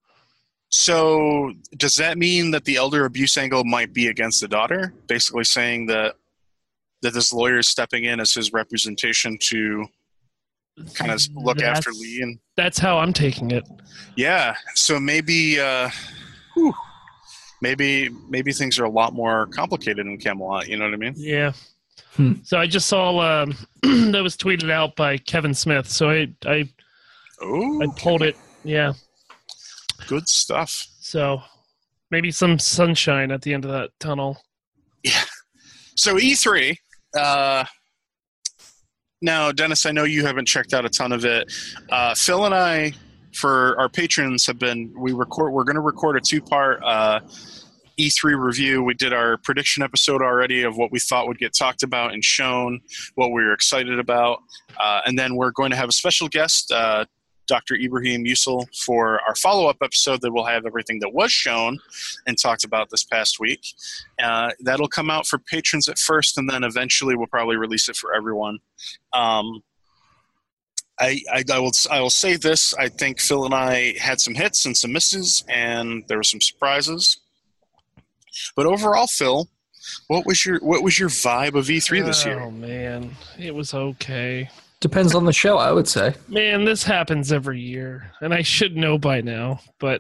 So, does that mean that the elder abuse angle might be against the daughter? Basically saying that that this lawyer is stepping in as his representation to kind of look that's, after Lee and that's how I'm taking it. Yeah, so maybe, uh, whew, maybe, maybe things are a lot more complicated in Camelot. You know what I mean? Yeah. Hmm. So I just saw um, that was tweeted out by Kevin Smith. So I, I, Ooh, I pulled it. Yeah. Good stuff. So maybe some sunshine at the end of that tunnel. Yeah. So E three. Uh, Now, Dennis, I know you haven't checked out a ton of it. Uh, Phil and I, for our patrons, have been we record. We're going to record a two-part uh, E three review. We did our prediction episode already of what we thought would get talked about and shown, what we were excited about, uh, and then we're going to have a special guest, uh, Doctor Ibrahim Yusel, for our follow-up episode that will have everything that was shown and talked about this past week. Uh, that'll come out for patrons at first, and then eventually we'll probably release it for everyone. Um, I, I, I will I will say this. I think Phil and I had some hits and some misses, and there were some surprises. But overall, Phil, what was your what was your vibe of E three this year? Oh, man. It was okay. Depends on the show, I would say. Man, this happens every year, and I should know by now, but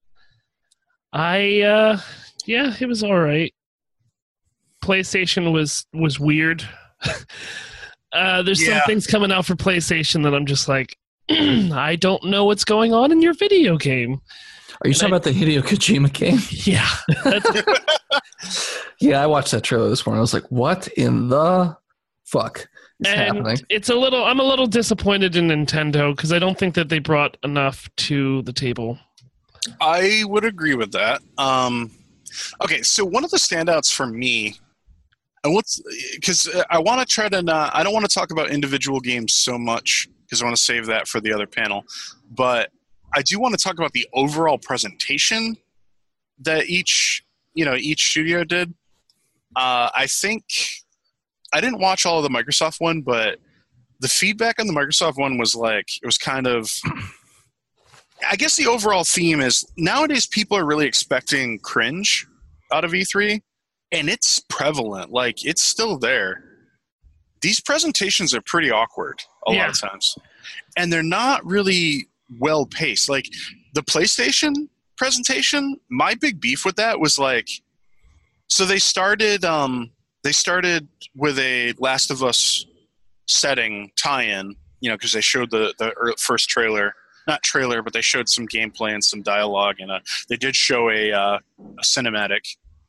I, uh, yeah, it was all right. PlayStation was, was weird. uh, there's Yeah. some things coming out for PlayStation that I'm just like, I don't know what's going on in your video game. Are you And talking I- about the Hideo Kojima game? Yeah. That's, Yeah, I watched that trailer this morning. I was like, what in the fuck is and happening? it's a little, I'm a little disappointed in Nintendo because I don't think that they brought enough to the table. I would agree with that. Um, okay, so one of the standouts for me, and what's because I want to try to not, I don't want to talk about individual games so much because I want to save that for the other panel, but I do want to talk about the overall presentation that each you know each studio did. Uh, I think I didn't watch all of the Microsoft one, but the feedback on the Microsoft one was like it was kind of. I guess the overall theme is nowadays people are really expecting cringe out of E three, and it's prevalent. Like, it's still there. These presentations are pretty awkward a Yeah. lot of times, and they're not really well paced. Like, the PlayStation presentation, my big beef with that was like, so they started, um, they started with a Last of Us setting tie-in, you know, because they showed the the ear- first trailer, not trailer, but they showed some gameplay and some dialogue, and uh, they did show a, uh, a cinematic.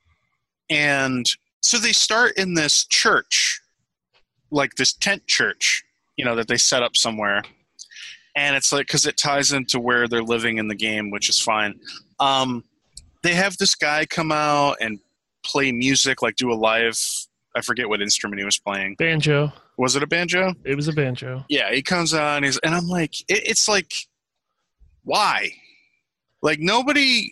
And so they start in this church, like this tent church, you know, that they set up somewhere. And it's like, because it ties into where they're living in the game, which is fine. Um, they have this guy come out and play music, like do a live, I forget what instrument he was playing. Banjo. Was it a banjo? It was a banjo. Yeah, he comes out and he's, and I'm like, it, it's like, why? Like nobody.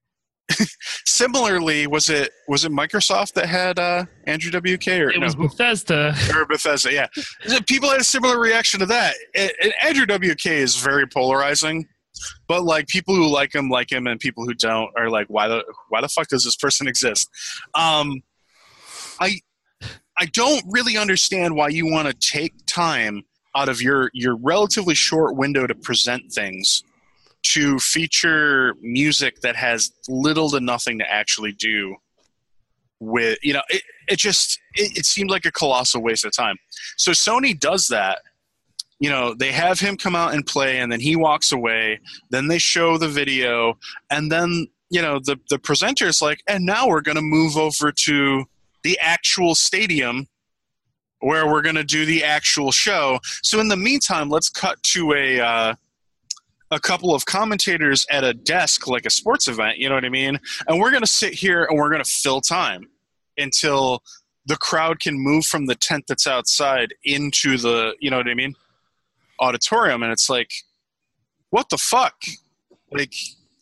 Similarly, was it was it Microsoft that had uh, Andrew W K or It no, was who- Bethesda. or Bethesda? Yeah, people had a similar reaction to that. And, and Andrew W K is very polarizing, but like people who like him like him, and people who don't are like, why the why the fuck does this person exist? Um, I I don't really understand why you want to take time out of your your relatively short window to present things to feature music that has little to nothing to actually do with, you know, it, it just, it, it seemed like a colossal waste of time. So Sony does that. You know, they have him come out and play, and then he walks away. Then they show the video, and then, you know, the, the presenter's like, and now we're going to move over to the actual stadium where we're going to do the actual show. So in the meantime, let's cut to a, uh, a couple of commentators at a desk like a sports event, you know what I mean? And we're going to sit here and we're going to fill time until the crowd can move from the tent that's outside into the, you know what I mean, auditorium. And it's like, what the fuck? Like,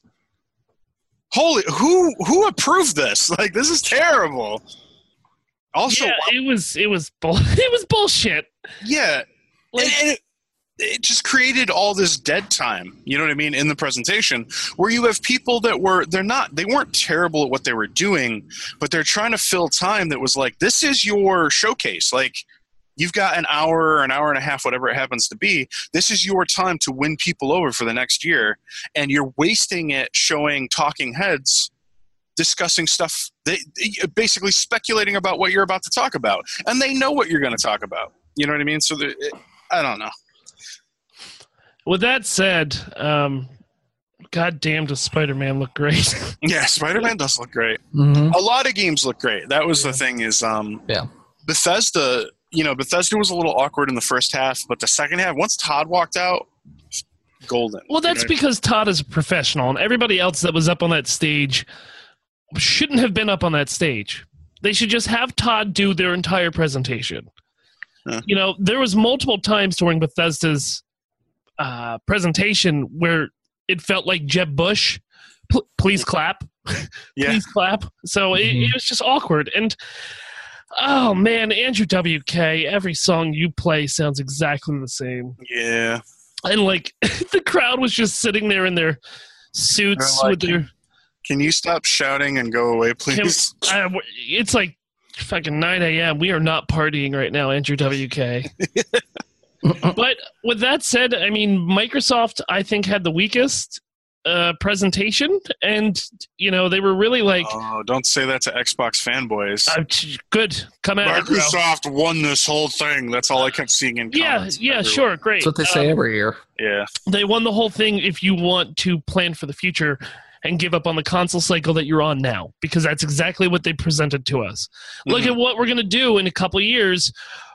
holy, who who approved this? Like, this is terrible. Also, yeah, it was it was bull- it was bullshit. yeah, Like, and, and it, it just created all this dead time, you know what I mean, in the presentation, where you have people that were, they're not, they weren't terrible at what they were doing, but they're trying to fill time that was like, this is your showcase. Like, you've got an hour or an hour and a half, whatever it happens to be. This is your time to win people over for the next year, and you're wasting it showing talking heads discussing stuff, they, basically speculating about what you're about to talk about. And they know what you're going to talk about. You know what I mean? So, the, it, I don't know. with that said, um, God damn, does Spider-Man look great? Yeah, Spider-Man does look great. Mm-hmm. A lot of games look great. That was the thing is um, Yeah. Bethesda, you know, Bethesda was a little awkward in the first half, but the second half, once Todd walked out, golden. Well, that's You know? because Todd is a professional, and everybody else that was up on that stage shouldn't have been up on that stage. They should just have Todd do their entire presentation. Huh. You know, there was multiple times during Bethesda's uh, presentation where it felt like Jeb Bush. P- please clap. Yeah. Please clap. So it, Mhm. it was just awkward. And oh man, Andrew W K, every song you play sounds exactly the same. Yeah. And like the crowd was just sitting there in their suits They're like, with their. Can you stop shouting and go away, please? I, it's like fucking nine a.m. We are not partying right now, Andrew W K. But with that said, I mean, Microsoft, I think, had the weakest uh, presentation, and you know they were really like, Oh, don't say that to Xbox fanboys. uh, t- "Good, come at it, bro." Microsoft won this whole thing. That's all I kept seeing in Yeah, comments. yeah, everywhere. sure, great. That's what they say Um, every year. Yeah. They won the whole thing if you want to plan for the future and give up on the console cycle that you're on now, because that's exactly what they presented to us. Look Mhm. at what we're going to do in a couple of years.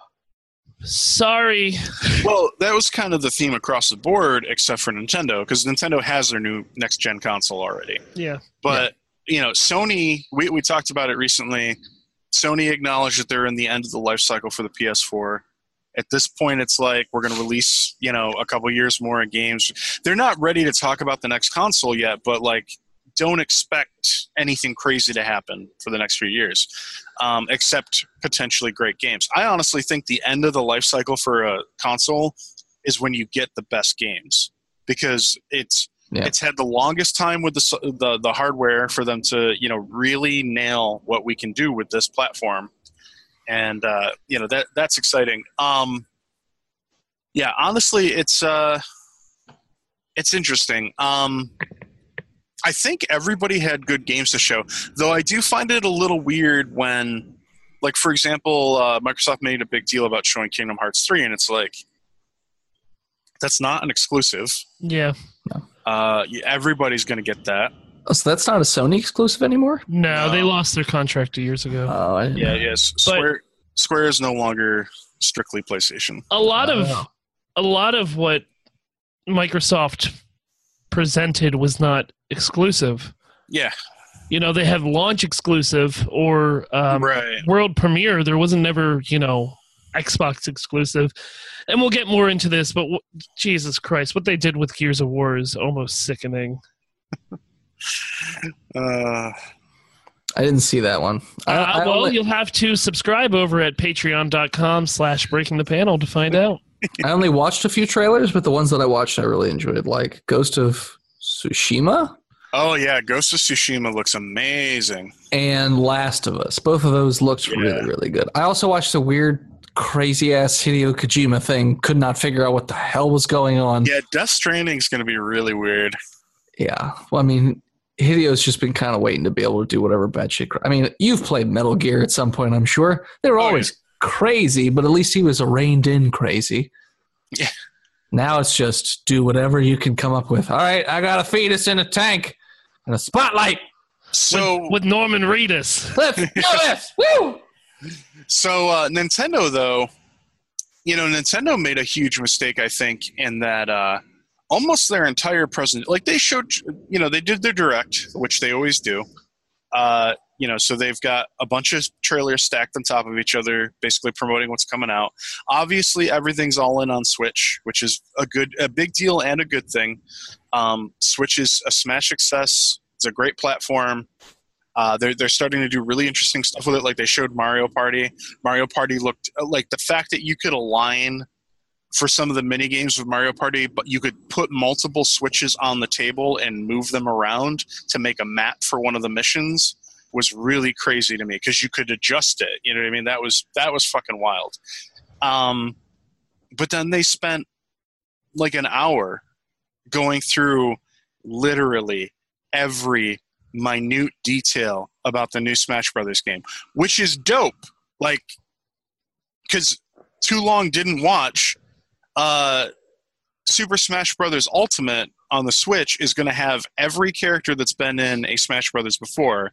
Sorry. Well, that was kind of the theme across the board, except for Nintendo, because Nintendo has their new next-gen console already. Yeah. But, you know, Sony, we, we talked about it recently. Sony acknowledged that they're in the end of the life cycle for the P S four. At this point, it's like we're going to release, you know, a couple years more of games. They're not ready to talk about the next console yet, but, like, don't expect anything crazy to happen for the next few years, um, except potentially great games. I honestly think the end of the life cycle for a console is when you get the best games, because it's Yeah. it's had the longest time with the, s- the the hardware for them to, you know, really nail what we can do with this platform, and uh, you know that that's exciting. Um, yeah, honestly, it's uh, it's interesting. Um, I think everybody had good games to show, though I do find it a little weird when, like for example, uh, Microsoft made a big deal about showing Kingdom Hearts three, and it's like that's not an exclusive. Yeah. Uh, everybody's going to get that. Oh, so that's not a Sony exclusive anymore? No, No. they lost their contract two years ago. Oh, I didn't Yeah, know. yes. Square Square is no longer strictly PlayStation. a lot of Oh. a lot of what Microsoft presented was not exclusive. Yeah, You know, they had launch exclusive or um, right. world premiere. There wasn't never, you know, Xbox exclusive. And we'll get more into this, but w- Jesus Christ, what they did with Gears of War is almost sickening. Uh, I didn't see that one. I, Uh, I well, only, you'll have to subscribe over at patreon.com slash breaking the panel to find out. I only watched a few trailers, but the ones that I watched I really enjoyed, like Ghost of Tsushima oh yeah, Ghost of Tsushima looks amazing. and Last of Us. Both of those looked Yeah. really, really good. I also watched a weird, crazy-ass Hideo Kojima thing. Could not figure out what the hell was going on. Yeah, Death Stranding's going to be really weird. Yeah. Well, I mean, Hideo's just been kind of waiting to be able to do whatever bad shit. I mean, you've played Metal Gear at some point, I'm sure. They were Oh, always crazy, but at least he was a reined in crazy. Yeah. Now it's just do whatever you can come up with. All right, I got a fetus in a tank and a spotlight. So, With Norman Reedus. Let's do this. Woo! so uh, Nintendo though, you know, Nintendo made a huge mistake, I think, in that uh, almost their entire present, like they showed, you know, they did their direct, which they always do. Uh, you know, so they've got a bunch of trailers stacked on top of each other, basically promoting what's coming out. Obviously, everything's all in on Switch, which is a good, a big deal and a good thing. Um, Switch is a smash success. It's a great platform. Uh, they're they're starting to do really interesting stuff with it. Like they showed Mario Party. Mario Party looked like the fact that you could align for some of the mini games with Mario Party, but you could put multiple switches on the table and move them around to make a map for one of the missions was really crazy to me because you could adjust it. You know what I mean? That was that was fucking wild. Um, but then they spent like an hour going through literally every minute detail about the new Smash Brothers game, which is dope. Like, because Too Long didn't watch uh, Super Smash Brothers Ultimate on the Switch is going to have every character that's been in a Smash Brothers before.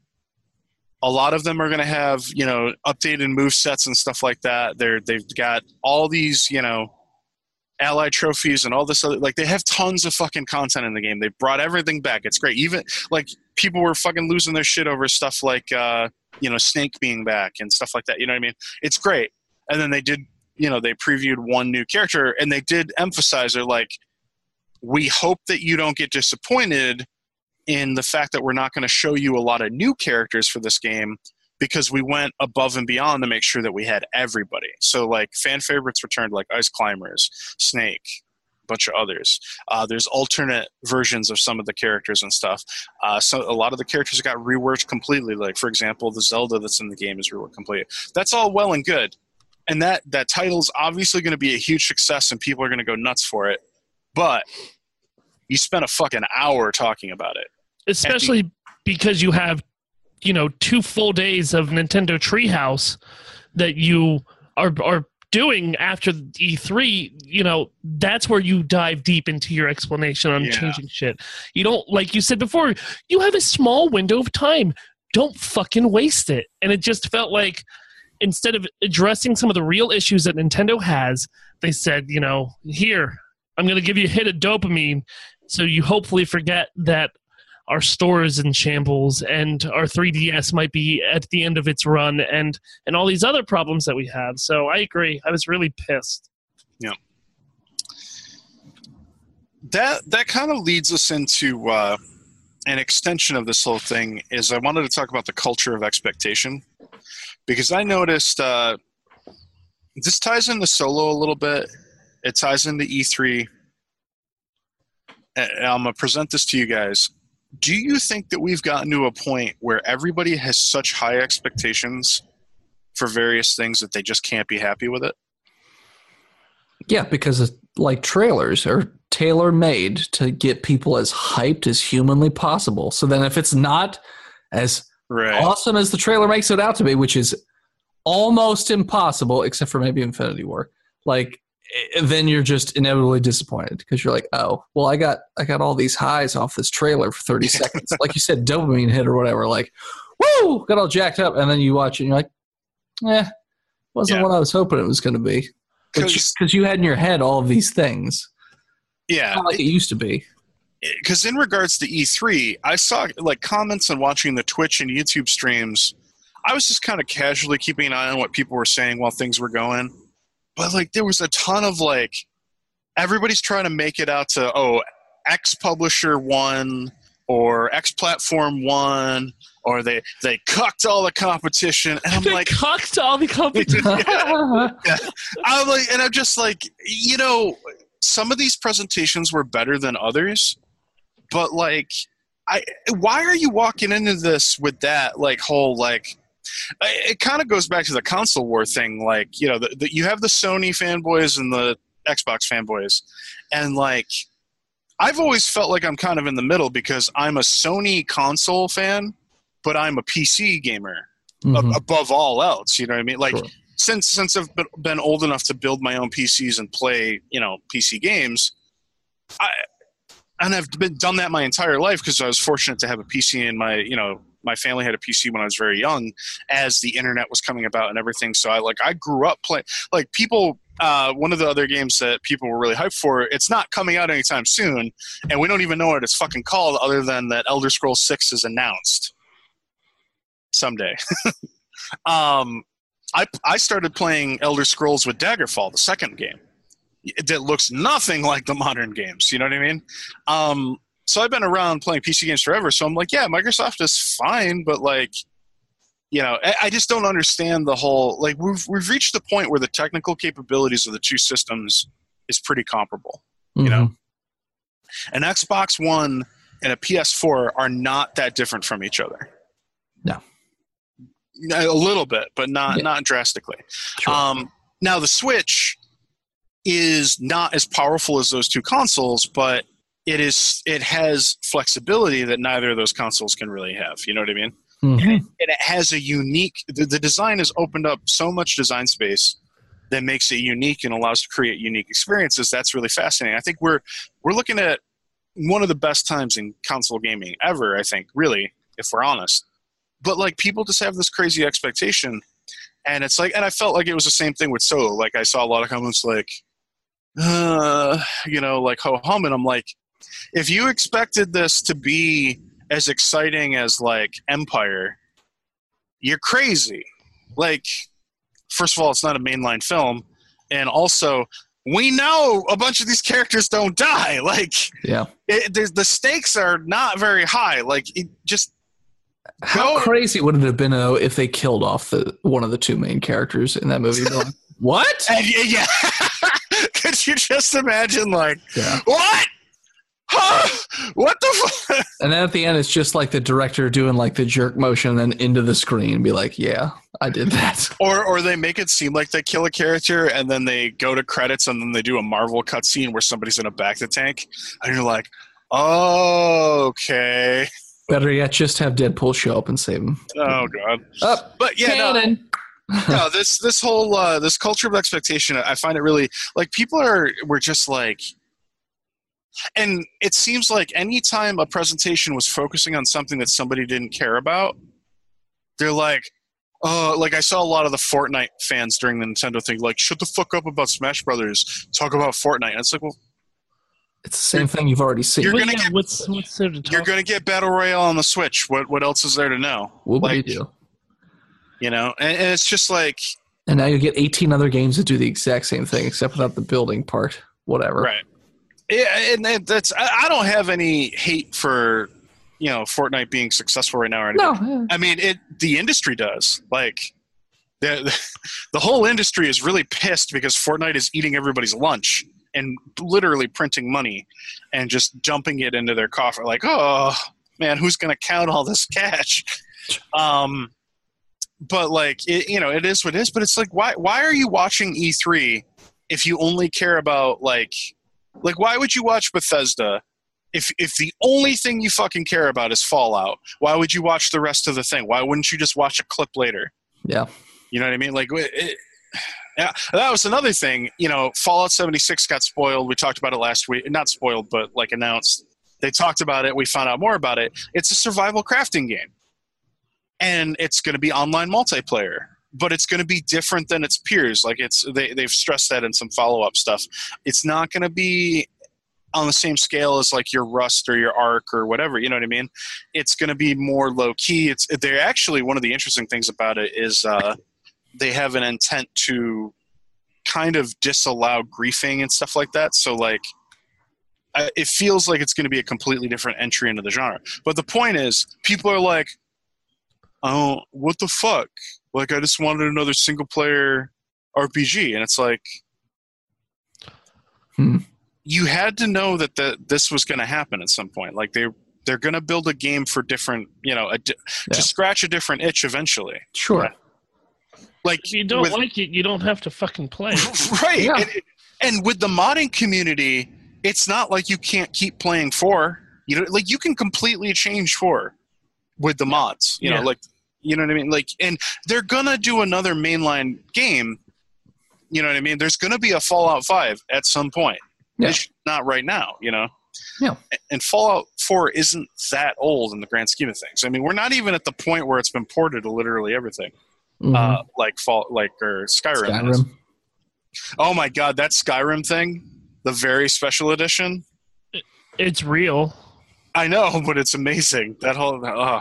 A lot of them are going to have, you know, updated move sets and stuff like that. They're they've got all these, you know, allied trophies and all this other, like they have tons of fucking content in the game. They brought everything back. It's great. Even like people were fucking losing their shit over stuff like uh, you know, Snake being back and stuff like that. You know what I mean? It's great. And then they did, you know, they previewed one new character and they did emphasize they're like, we hope that you don't get disappointed in the fact that we're not going to show you a lot of new characters for this game because we went above and beyond to make sure that we had everybody. So, like, fan favorites returned, like Ice Climbers, Snake, a bunch of others. Uh, there's alternate versions of some of the characters and stuff. Uh, so a lot of the characters got reworked completely. Like, for example, the Zelda that's in the game is reworked completely. That's all well and good. And that, that title's obviously going to be a huge success and people are going to go nuts for it. But you spent a fucking hour talking about it. Especially because you have, you know, two full days of Nintendo Treehouse that you are are doing after E three. You know, that's where you dive deep into your explanation on Yeah. changing shit. You don't, like you said before, you have a small window of time. Don't fucking waste it. And it just felt like instead of addressing some of the real issues that Nintendo has, they said, you know, here, I'm going to give you a hit of dopamine so you hopefully forget that our store is in shambles and our three D S might be at the end of its run and, and all these other problems that we have. So I agree. I was really pissed. Yeah. That that kind of leads us into uh, an extension of this whole thing is I wanted to talk about the culture of expectation because I noticed uh, this ties into Solo a little bit. It ties into E three. And I'm going to present this to you guys. Do you think that we've gotten to a point where everybody has such high expectations for various things that they just can't be happy with it? Yeah, because it's like trailers are tailor-made to get people as hyped as humanly possible. So then if it's not as Right. awesome as the trailer makes it out to be, which is almost impossible, except for maybe Infinity War. Like, then you're just inevitably disappointed because you're like, oh, well, I got I got all these highs off this trailer for thirty seconds. Like you said, dopamine hit or whatever. Like, woo, got all jacked up. And then you watch it and you're like, eh, wasn't Yeah. what I was hoping it was going to be. Because you had in your head all of these things. Yeah. Not like it used to be. Because in regards to E three, I saw like comments on watching the Twitch and YouTube streams. I was just kind of casually keeping an eye on what people were saying while things were going. But like there was a ton of like everybody's trying to make it out to, oh, X publisher won or X platform won or they they cucked all the competition. And I'm They like cucked all the competition. yeah. Yeah. I'm like and I'm just like, you know, some of these presentations were better than others. But like, I why are you walking into this with that like whole like? It kind of goes back to the console war thing. Like you know, the, the, you have the Sony fanboys and the Xbox fanboys, and like I've always felt like I'm kind of in the middle because I'm a Sony console fan, but I'm a P C gamer Mhm. ab- above all else. You know what I mean? Like Sure. since since I've been- been old enough to build my own P Cs and play you know P C games, I. And I've been done that my entire life because I was fortunate to have a P C in my, you know, my family had a P C when I was very young as the internet was coming about and everything. So I like, I grew up playing, like people, uh, one of the other games that people were really hyped for, it's not coming out anytime soon. And we don't even know what it's fucking called other than that Elder Scrolls six is announced someday. um, I, I started playing Elder Scrolls with Daggerfall, the second game. That looks nothing like the modern games. You know what I mean? Um, so I've been around playing P C games forever. So I'm like, yeah, Microsoft is fine, but like, you know, I, I just don't understand the whole. Like, we've we've reached the point where the technical capabilities of the two systems is pretty comparable. You know, an Xbox One and a P S four are not that different from each other. No, a little bit, but not Yeah. not drastically. Sure. Um, now the Switch is not as powerful as those two consoles, but it is it has flexibility that neither of those consoles can really have. You know what I mean? Mhm. And, it, and it has a unique. The, the design has opened up so much design space that makes it unique and allows to create unique experiences. That's really fascinating. I think we're we're looking at one of the best times in console gaming ever. I think, really, if we're honest. But like people just have this crazy expectation, and it's like, and I felt like it was the same thing with Solo. Like I saw a lot of comments like, uh, you know, like ho hum, and I'm like, if you expected this to be as exciting as like Empire, you're crazy. Like, first of all, it's not a mainline film, and also we know a bunch of these characters don't die. Like, Yeah. it, there's, the stakes are not very high. Like, it just How go. crazy would it have been though if they killed off the one of the two main characters in that movie? They're like, what? And, yeah. Could you just imagine, like, Yeah. what? Huh? What the fuck? And then at the end, it's just like the director doing like the jerk motion and then into the screen and be like, yeah, I did that. Or, or they make it seem like they kill a character and then they go to credits and then they do a Marvel cutscene where somebody's in a back tank, and you're like, oh, okay. Better yet, just have Deadpool show up and save him. Oh god. Up, But yeah, no, cannon. no, this this whole uh, this culture of expectation, I find it really like people are were just like, and it seems like anytime a presentation was focusing on something that somebody didn't care about, they're like, oh, like I saw a lot of the Fortnite fans during the Nintendo thing, like, shut the fuck up about Smash Brothers, talk about Fortnite. And it's like, well, It's the same thing you've already seen. You're Well, gonna yeah, get- what's what's there to talk? you're gonna get Battle Royale on the Switch. What what else is there to know? What would like, you do? You know, and, and it's just like, And now you get eighteen other games that do the exact same thing, except without the building part. Whatever. right. Yeah, and and that's I I don't have any hate for, you know, Fortnite being successful right now or anything. No. yeah. I mean, it the industry does. Like, the the whole industry is really pissed because Fortnite is eating everybody's lunch and literally printing money and just dumping it into their coffer. Like, oh man, who's going to count all this cash? Um, but like, it, you know, it is what it is. But it's like, why why are you watching E three if you only care about like, like why would you watch Bethesda? If if the only thing you fucking care about is Fallout, why would you watch the rest of the thing? Why wouldn't you just watch a clip later? Yeah. You know what I mean? Like, it, yeah, that was another thing. You know, Fallout seventy-six got spoiled. We talked about it last week. Not spoiled, but like announced. They talked about it. We found out more about it. It's a survival crafting game. And it's going to be online multiplayer. But it's going to be different than its peers. Like it's they, they've stressed that in some follow-up stuff. It's not going to be on the same scale as like your Rust or your Ark or whatever. You know what I mean? It's going to be more low-key. It's they're actually, one of the interesting things about it is uh, they have an intent to kind of disallow griefing and stuff like that. So like I, it feels like it's going to be a completely different entry into the genre. But the point is, people are like, oh, what the fuck? Like, I just wanted another single-player R P G. And it's like, hmm. you had to know that the, this was going to happen at some point. Like, they, they're going to build a game for different, you know, a, yeah. to scratch a different itch eventually. Sure. Yeah. Like, if you don't with, like it, you don't have to fucking play it. Right. Yeah. And, and with the modding community, it's not like you can't keep playing four. You know, like, you can completely change four with the mods. You yeah. know, like... You know what I mean? Like, and they're gonna do another mainline game. You know what I mean? There's gonna be a Fallout five at some point. Yeah. It's not right now, you know? Yeah. And Fallout four isn't that old in the grand scheme of things. I mean, we're not even at the point where it's been ported to literally everything. Mm-hmm. Uh, like Fall, like or Skyrim. Skyrim. Oh my god, that Skyrim thing, the very special edition. It's real. I know, but it's amazing. That whole. Oh.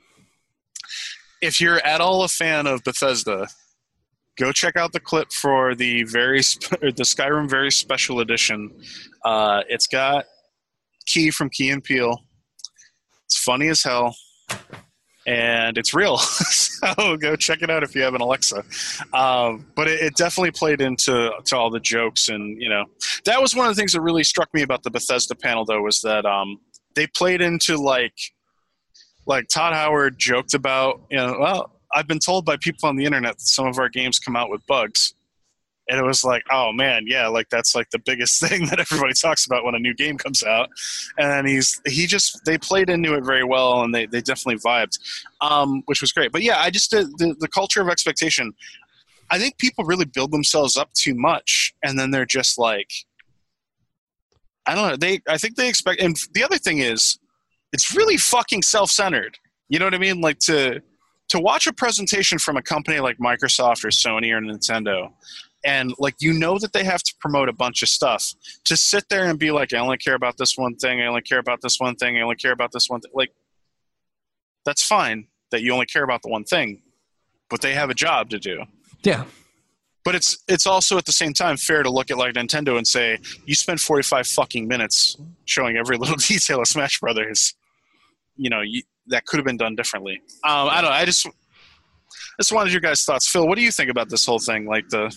If you're at all a fan of Bethesda, go check out the clip for the very sp- the Skyrim Very Special Edition. Uh, it's got Key from Key and Peele. It's funny as hell, and it's real. So go check it out if you have an Alexa. Um, but it, it definitely played into to all the jokes, and you know that was one of the things that really struck me about the Bethesda panel, though, was that um, they played into like. Like Todd Howard joked about, you know, well, I've been told by people on the internet that some of our games come out with bugs. And it was like, oh man, yeah, like that's like the biggest thing that everybody talks about when a new game comes out. And he's he just they played into it very well, and they, they definitely vibed, um, which was great. But yeah, I just did the the culture of expectation. I think people really build themselves up too much, and then they're just like, I don't know. They I think they expect, and the other thing is. It's really fucking self-centered. You know what I mean? Like to to watch a presentation from a company like Microsoft or Sony or Nintendo, and like you know that they have to promote a bunch of stuff. To sit there and be like, I only care about this one thing. I only care about this one thing. I only care about this one thing. Like, that's fine that you only care about the one thing, but they have a job to do. Yeah. But it's it's also at the same time fair to look at like Nintendo and say, you spent forty-five fucking minutes showing every little detail of Smash Brothers. You know, you, that could have been done differently. Um, I don't know. I just, just wanted your guys' thoughts. Phil, what do you think about this whole thing? Like the.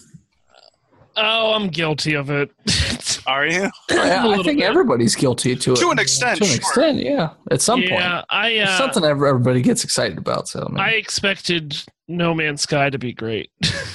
Oh, I'm guilty of it. Are you? Yeah, I think bit. everybody's guilty to it. To an extent, To an sure. extent, yeah. At some yeah, point. I, uh, It's something everybody gets excited about. So I, mean. I expected No Man's Sky to be great.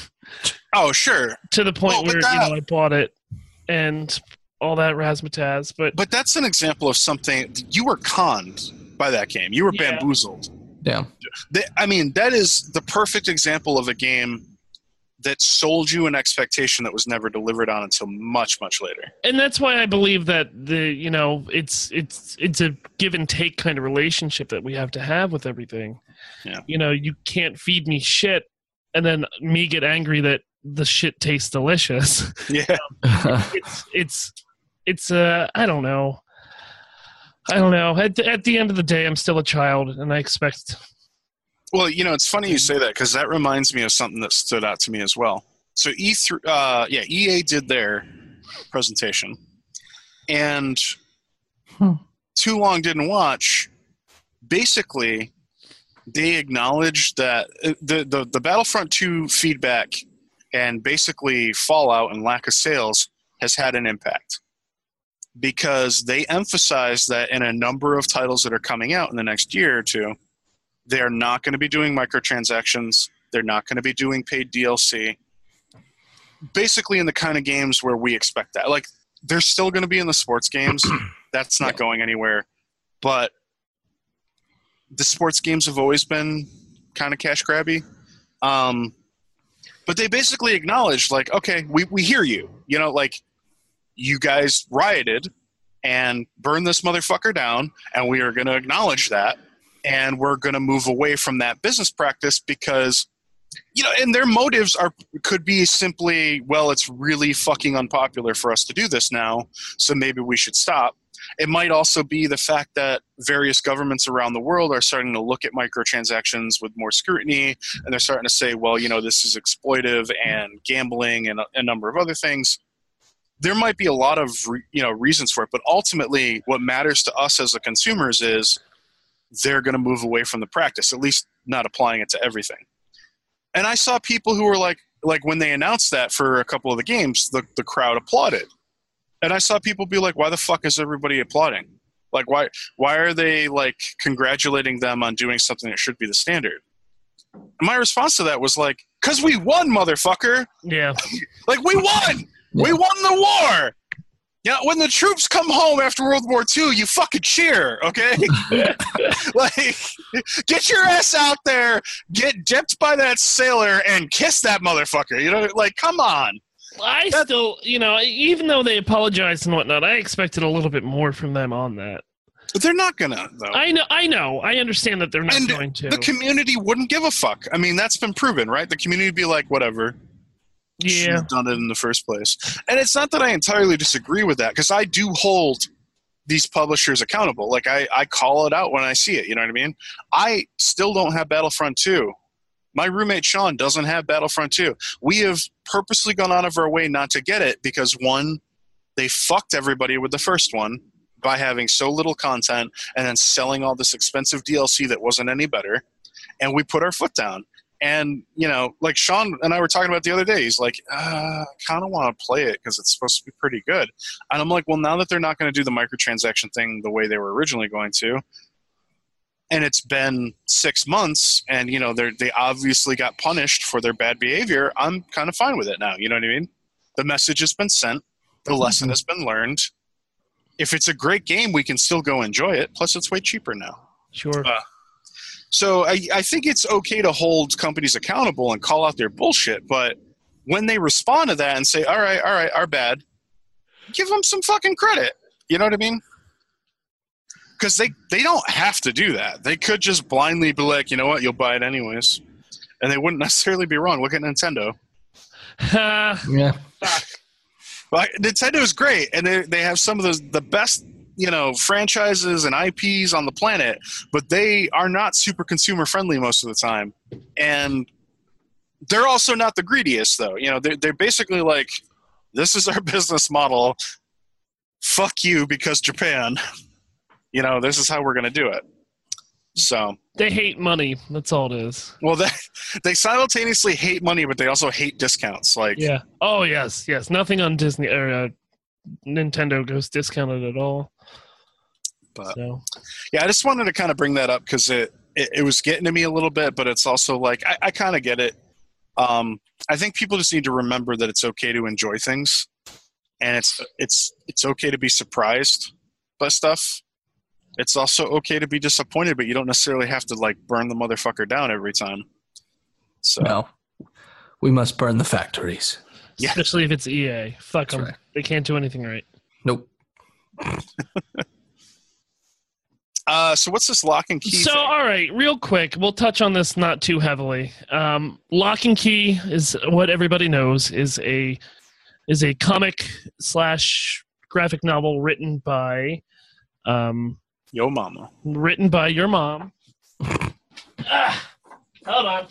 Oh, sure. To the point Well, but where that- you know I bought it and all that razzmatazz. But But that's an example of something. You were conned by that game. You were Yeah. bamboozled. Yeah. The- I mean, that is the perfect example of a game that sold you an expectation that was never delivered on until much, much later. and that's why I believe that the you know it's it's it's a give and take kind of relationship that we have to have with everything. Yeah. You know, you can't feed me shit and then me get angry that the shit tastes delicious. Yeah. it's it's it's uh I don't know. I don't know. At the, at the end of the day, I'm still a child, and I expect. Well, you know, it's funny you say that because that reminds me of something that stood out to me as well. So E three, uh, yeah, E A did their presentation, and Hmm. Too Long Didn't Watch. Basically, they acknowledged that uh, the the, the Battlefront two feedback and basically fallout and lack of sales has had an impact. Because they emphasize that in a number of titles that are coming out in the next year or two, they are not going to be doing microtransactions. They're not going to be doing paid D L C. Basically in the kind of games where we expect that. Like, they're still going to be in the sports games. That's not Yeah. going anywhere. But the sports games have always been kind of cash grabby. Um, But they basically acknowledged, like, okay, we, we hear you. You know, like, you guys rioted and burned this motherfucker down, and we are going to acknowledge that, and we're going to move away from that business practice because, you know, and their motives are could be simply, well, it's really fucking unpopular for us to do this now, so maybe we should stop. It might also be the fact that various governments around the world are starting to look at microtransactions with more scrutiny, and they're starting to say, well, you know, this is exploitive and gambling and a, a number of other things. There might be a lot of, you know, reasons for it, but ultimately what matters to us as the consumers is they're going to move away from the practice, at least not applying it to everything. And I saw people who were like, like when they announced that for a couple of the games, the, the crowd applauded. And I saw people be like, why the fuck is everybody applauding? Like, why why are they, like, congratulating them on doing something that should be the standard? And my response to that was like, because we won, motherfucker. Yeah. Like, we won. Yeah. We won the war. Yeah, when the troops come home after World War Two, you fucking cheer, okay? Like, get your ass out there, get dipped by that sailor, and kiss that motherfucker. You know, like, come on. I That's, still, you know, even though they apologized and whatnot, I expected a little bit more from them on that. But they're not gonna, though. I know, I know. I understand that they're not and going to. The community wouldn't give a fuck. I mean, that's been proven, right? The community would be like, whatever. Yeah. Shouldn't have done it in the first place. And it's not that I entirely disagree with that, because I do hold these publishers accountable. Like, I, I call it out when I see it, you know what I mean? I still don't have Battlefront two. My roommate Sean doesn't have Battlefront two. We have purposely gone out of our way not to get it because, one, they fucked everybody with the first one by having so little content and then selling all this expensive D L C that wasn't any better. And we put our foot down. And, you know, like Sean and I were talking about the other day, he's like, uh, I kind of want to play it because it's supposed to be pretty good. And I'm like, well, now that they're not going to do the microtransaction thing the way they were originally going to, and it's been six months and, you know, they they obviously got punished for their bad behavior, I'm kind of fine with it now. You know what I mean? The message has been sent. The lesson has been learned. If it's a great game, we can still go enjoy it. Plus, it's way cheaper now. Sure. Uh, so I, I think it's okay to hold companies accountable and call out their bullshit, but when they respond to that and say, all right, all right, our bad, give them some fucking credit. You know what I mean? Because they, they don't have to do that. They could just blindly be like, you know what, you'll buy it anyways. And they wouldn't necessarily be wrong. Look at Nintendo. Uh, yeah. Well, Nintendo is great, and they they have some of the, the best, you know, franchises and I Ps on the planet, but they are not super consumer-friendly most of the time. And they're also not the greediest, though. You know, they're, they're basically like, this is our business model. Fuck you because Japan. You know, this is how we're going to do it. So they hate money. That's all it is. Well, they they simultaneously hate money, but they also hate discounts. Like, yeah. Oh yes, yes. Nothing on Disney or uh, Nintendo goes discounted at all. But so. yeah, I just wanted to kind of bring that up because it, it it was getting to me a little bit, but it's also like I, I kind of get it. Um, I think people just need to remember that it's okay to enjoy things, and it's it's it's okay to be surprised by stuff. It's also okay to be disappointed, but you don't necessarily have to, like, burn the motherfucker down every time. So no, we must burn the factories. Yeah. Especially if it's E A. Fuck them. Right. They can't do anything right. Nope. uh, so what's this lock and key So, thing? all right, real quick. We'll touch on this not too heavily. Um, Lock and Key is what everybody knows is a is a comic slash graphic novel written by... Um, Yo mama. Written by your mom. ah, hold on.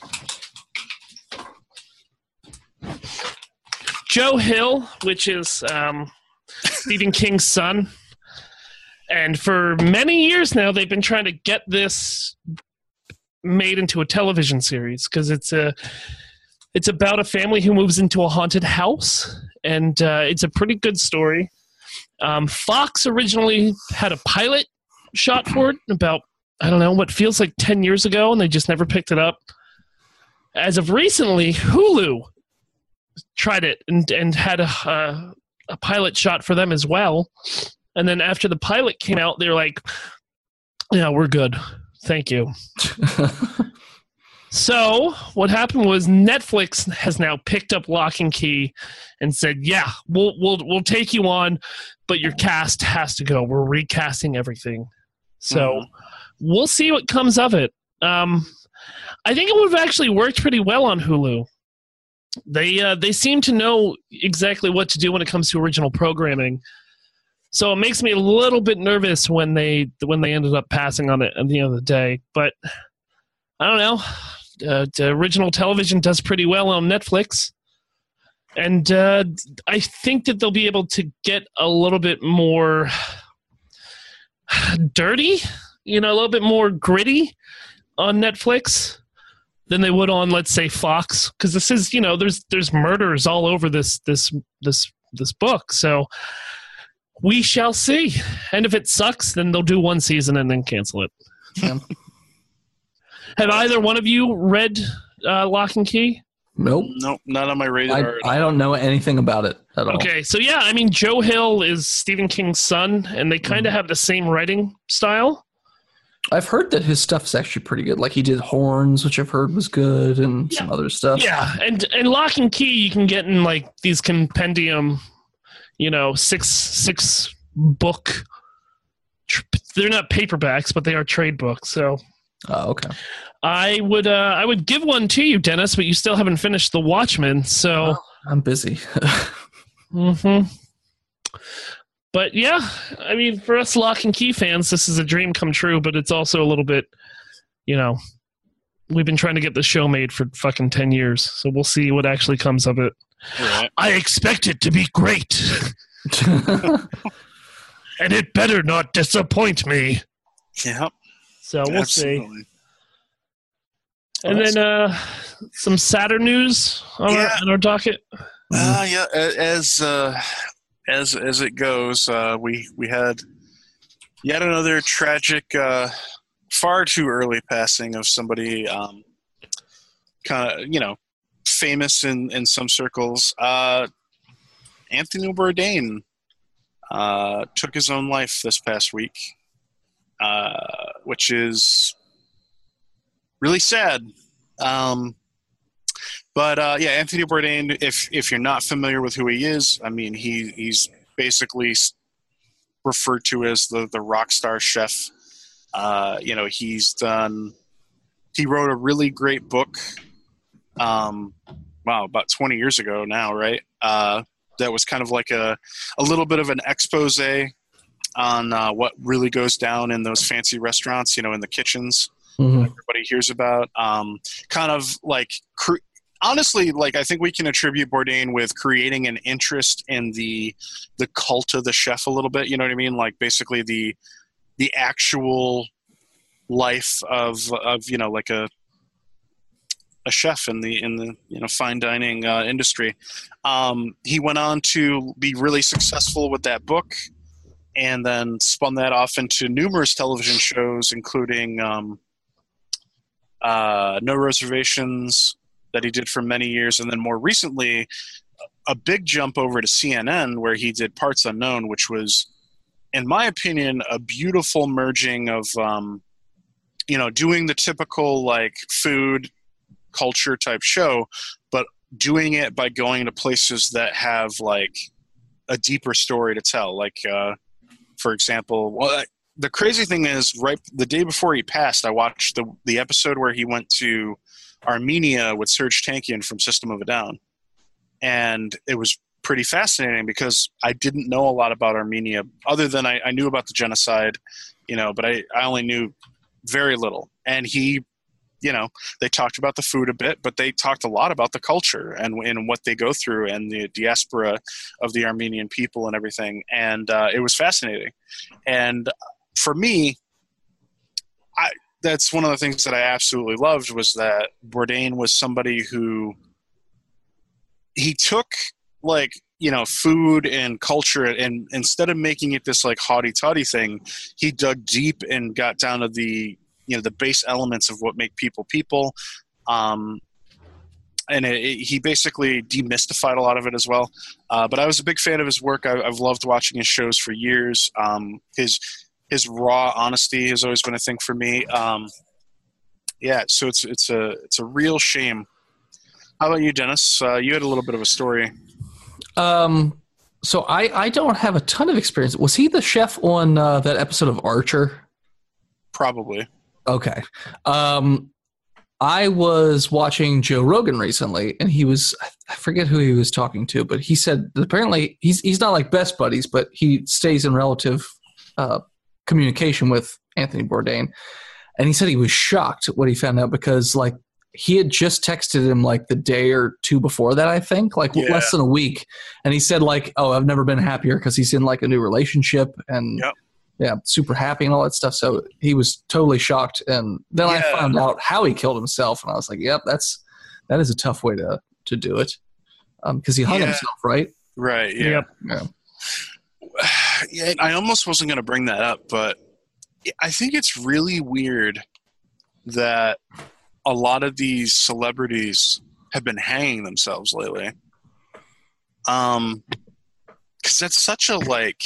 Joe Hill, which is um, Stephen King's son. And for many years now, they've been trying to get this made into a television series because it's a it's about a family who moves into a haunted house, and uh, it's a pretty good story. Um, Fox originally had a pilot shot for it about, I don't know, what feels like ten years ago, and they just never picked it up. As of recently, Hulu tried it and, and had a, uh, a pilot shot for them as well. And then after the pilot came out, they were like, yeah, we're good. Thank you. So what happened was Netflix has now picked up Lock and Key and said, "Yeah, we'll we'll we'll take you on, but your cast has to go. We're recasting everything." So mm-hmm. we'll see what comes of it. Um, I think it would have actually worked pretty well on Hulu. They uh, they seem to know exactly what to do when it comes to original programming. So it makes me a little bit nervous when they when they ended up passing on it at the end of the day. But I don't know. Uh, the original television does pretty well on Netflix. And uh, I think that they'll be able to get a little bit more dirty, you know, a little bit more gritty on Netflix than they would on, let's say, Fox. Because this is, you know, there's there's murders all over this this this this book. So we shall see. And if it sucks, then they'll do one season and then cancel it. Yeah. Have either one of you read uh, Lock and Key? Nope. Nope, not on my radar. I, I don't know anything about it at all. Okay, so yeah, I mean, Joe Hill is Stephen King's son, and they kind of mm. have the same writing style. I've heard that his stuff's actually pretty good. Like he did Horns, which I've heard was good, and yeah. some other stuff. Yeah, and and Lock and Key you can get in like these compendium, you know, six six book. They're not paperbacks, but they are trade books. So. Oh, okay. I would uh, I would give one to you, Dennis, but you still haven't finished The Watchmen, so oh, I'm busy. mm-hmm. But yeah, I mean, for us Lock and Key fans, this is a dream come true, but it's also a little bit, you know, we've been trying to get the show made for fucking ten years, so we'll see what actually comes of it. Right. I expect it to be great. And it better not disappoint me. Yeah. So we'll Absolutely. see. And then uh, some Saturn news on, yeah. our, on our docket. Uh, yeah, as uh, as as it goes, uh, we we had yet another tragic, uh, far too early passing of somebody, um, kind of you know, famous in in some circles. Uh, Anthony Bourdain uh, took his own life this past week. Uh, which is really sad. Um, but uh, yeah, Anthony Bourdain, if if you're not familiar with who he is, I mean, he he's basically referred to as the, the rock star chef. Uh, you know, he's done, he wrote a really great book, um, wow, about twenty years ago now, right? Uh, that was kind of like a, a little bit of an expose on uh, what really goes down in those fancy restaurants, you know, in the kitchens. Mm-hmm. Everybody hears about. Um, kind of like, cre- honestly, like I think we can attribute Bourdain with creating an interest in the the cult of the chef a little bit. You know what I mean? Like basically the the actual life of of you know like a a chef in the in the you know fine dining uh, industry. Um, he went on to be really successful with that book. And then spun that off into numerous television shows, including um, uh, No Reservations that he did for many years. And then more recently, a big jump over to C N N where he did Parts Unknown, which was, in my opinion, a beautiful merging of, um, you know, doing the typical like food culture type show, but doing it by going to places that have like a deeper story to tell. Like, uh, for example, well, the crazy thing is, right the day before he passed, I watched the the episode where he went to Armenia with Serge Tankian from System of a Down, and it was pretty fascinating because I didn't know a lot about Armenia other than I, I knew about the genocide, you know, but I, I only knew very little. And he, you know, they talked about the food a bit, but they talked a lot about the culture and, and what they go through and the diaspora of the Armenian people and everything. And uh, it was fascinating. And for me, I that's one of the things that I absolutely loved was that Bourdain was somebody who he took like, you know, food and culture, and instead of making it this like haughty-taughty thing, he dug deep and got down to the, you know, the base elements of what make people people. Um, and it, it, he basically demystified a lot of it as well. Uh, but I was a big fan of his work. I, I've loved watching his shows for years. Um, his, his raw honesty has always been a thing for me. Um, Yeah, so it's it's a it's a real shame. How about you, Dennis? Uh, you had a little bit of a story. Um, so I, I don't have a ton of experience. Was he the chef on uh, that episode of Archer? Probably. Okay. Um, I was watching Joe Rogan recently, and he was, I forget who he was talking to, but he said that apparently he's he's not like best buddies, but he stays in relative uh, communication with Anthony Bourdain. And he said he was shocked when he found out because, like, he had just texted him like the day or two before that, I think, like Yeah. less than a week. And he said like, oh, I've never been happier because he's in like a new relationship and Yep. yeah, super happy and all that stuff. So he was totally shocked. And then Yeah. I found out how he killed himself. And I was like, yep, that's, that is a tough way to, to do it. Um, cause he hung Yeah. himself, right? Right. Yeah. Yep. Yeah. Yeah, I almost wasn't going to bring that up, but I think it's really weird that a lot of these celebrities have been hanging themselves lately. Um, because that's such a like,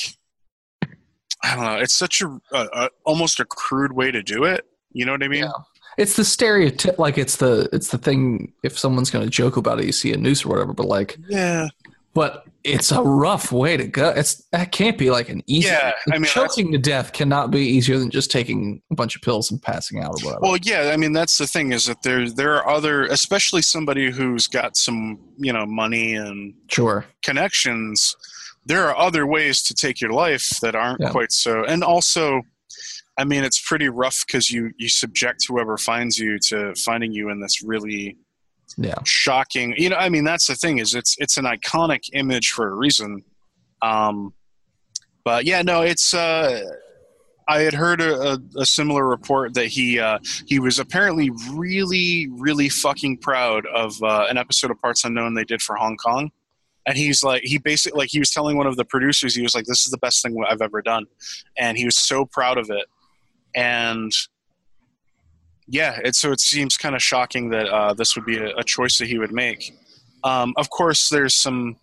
I don't know, it's such a, a, a almost a crude way to do it. You know what I mean? Yeah. It's the stereotype, like it's the, it's the thing, if someone's going to joke about it, you see a noose or whatever, but like, Yeah. but it's a rough way to go. It's that can't be like an easy. Yeah, I mean, choking to death cannot be easier than just taking a bunch of pills and passing out or whatever. Well, yeah, I mean that's the thing is that there there are other, especially somebody who's got some you know money and sure. connections. There are other ways to take your life that aren't Yeah. quite so. And also, I mean, it's pretty rough because you you subject whoever finds you to finding you in this really Yeah. shocking. You know, I mean that's the thing is it's it's an iconic image for a reason. Um, but yeah, no, it's. Uh, I had heard a, a, a similar report that he uh, he was apparently really, really fucking proud of uh, an episode of Parts Unknown they did for Hong Kong, and he's like, he basically like he was telling one of the producers, he was like, "This is the best thing I've ever done," and he was so proud of it, and yeah, it, so it seems kind of shocking that uh, this would be a, a choice that he would make. Um, of course, there's some.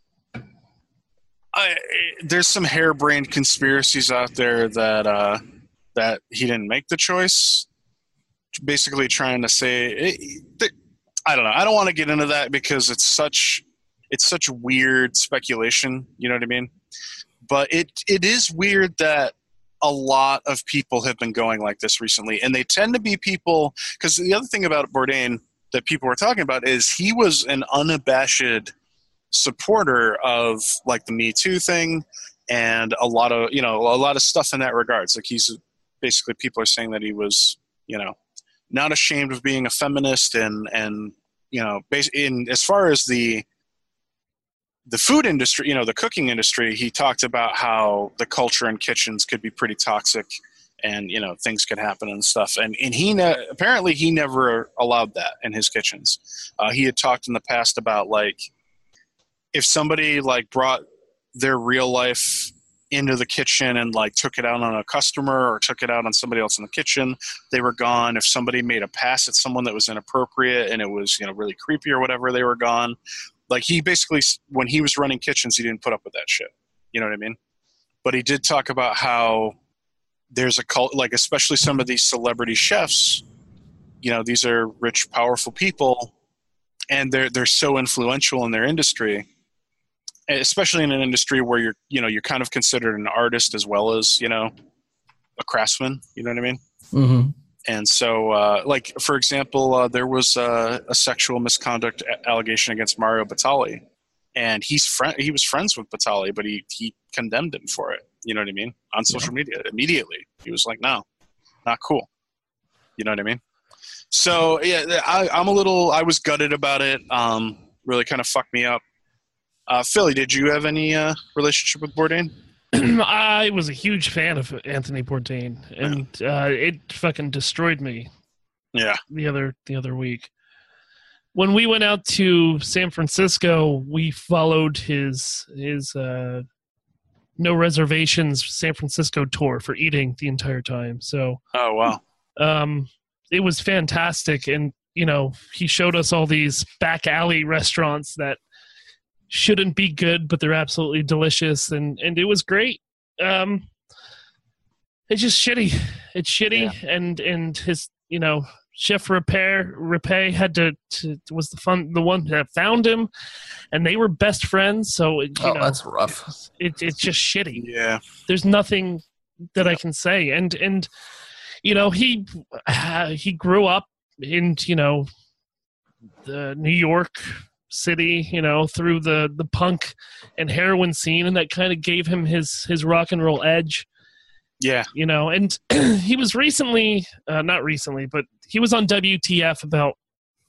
I, there's some harebrained conspiracies out there that uh, that he didn't make the choice. Basically, trying to say, it, I don't know. I don't want to get into that because it's such it's such weird speculation. You know what I mean? But it it is weird that a lot of people have been going like this recently, and they tend to be people. Because the other thing about Bourdain that people were talking about is he was an unabashed supporter of like the Me Too thing and a lot of you know a lot of stuff in that regards. Like he's basically people are saying that he was you know not ashamed of being a feminist and and you know in as far as the the food industry, you know the cooking industry, he talked about how the culture in kitchens could be pretty toxic and you know things could happen and stuff, and and he ne- apparently he never allowed that in his kitchens. Uh, he had talked in the past about like if somebody like brought their real life into the kitchen and like took it out on a customer or took it out on somebody else in the kitchen, they were gone. If somebody made a pass at someone that was inappropriate and it was, you know, really creepy or whatever, they were gone. Like he basically, when he was running kitchens, he didn't put up with that shit. You know what I mean? But he did talk about how there's a cult, like especially some of these celebrity chefs, you know, these are rich, powerful people and they're, they're so influential in their industry, especially in an industry where you're, you know, you're kind of considered an artist as well as, you know, a craftsman, you know what I mean? Mm-hmm. And so, uh, like, for example, uh, there was uh, a sexual misconduct allegation against Mario Batali, and he's friend, he was friends with Batali, but he, he condemned him for it. You know what I mean? On social yeah. media, immediately. He was like, no, not cool. You know what I mean? So, yeah, I, I'm a little, I was gutted about it. Um, really kind of fucked me up. Uh, Philly, did you have any uh, relationship with Bourdain? I was a huge fan of Anthony Bourdain, and uh, it fucking destroyed me. Yeah. The other the other week, when we went out to San Francisco, we followed his his uh, no reservations San Francisco tour for eating the entire time. So, oh wow, um, it was fantastic, and you know he showed us all these back alley restaurants that shouldn't be good, but they're absolutely delicious, and and it was great. Um, it's just shitty. It's shitty, yeah. and and his, you know, Chef Repair Repay had to, to was the fun the one that found him, and they were best friends. So you Oh, know, that's rough. It, it's just shitty. Yeah. There's nothing that I can say, and and you know he uh, he grew up in you know the New York City, you know, through the the punk and heroin scene, and that kind of gave him his his rock and roll edge. Yeah. You know, and he was recently, uh, not recently, but he was on W T F about,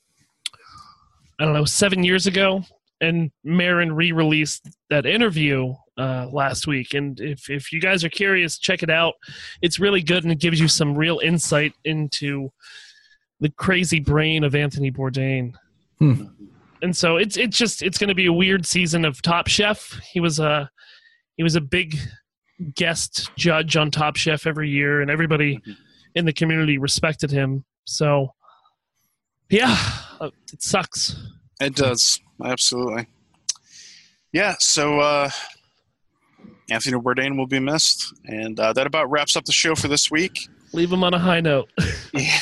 I don't know, seven years ago, and Maron re-released that interview uh, last week. And if, if you guys are curious, check it out. It's really good, and it gives you some real insight into the crazy brain of Anthony Bourdain. Hmm. And so it's it's just it's going to be a weird season of Top Chef. He was a he was a big guest judge on Top Chef every year, and everybody in the community respected him. So, yeah, it sucks. It does. Absolutely. Yeah, so uh, Anthony Bourdain will be missed. And uh, that about wraps up the show for this week. Leave him on a high note. Yeah,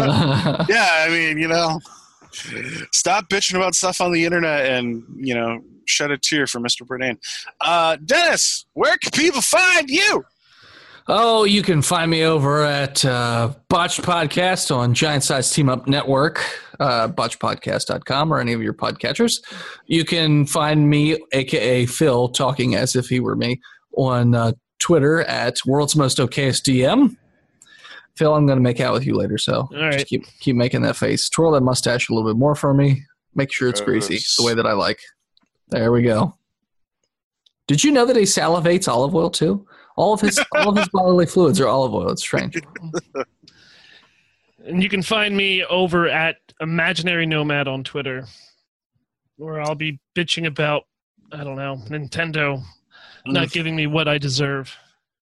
I mean, you know, stop bitching about stuff on the internet and, you know, shed a tear for Mister Bourdain. Uh, Dennis, where can people find you? Oh, you can find me over at uh, Botched Podcast on Giant Size Team Up Network, uh, botched podcast dot com, or any of your podcatchers. You can find me, a k a. Phil, talking as if he were me, on uh, Twitter at World's Most Okayest D M. Phil, I'm going to make out with you later, so All right. just keep keep making that face. Twirl that mustache a little bit more for me. Make sure it's greasy, the way that I like. There we go. Did you know that he salivates olive oil too? All of his all of his bodily fluids are olive oil. It's strange. And you can find me over at Imaginary Nomad on Twitter, where I'll be bitching about, I don't know, Nintendo not giving me what I deserve.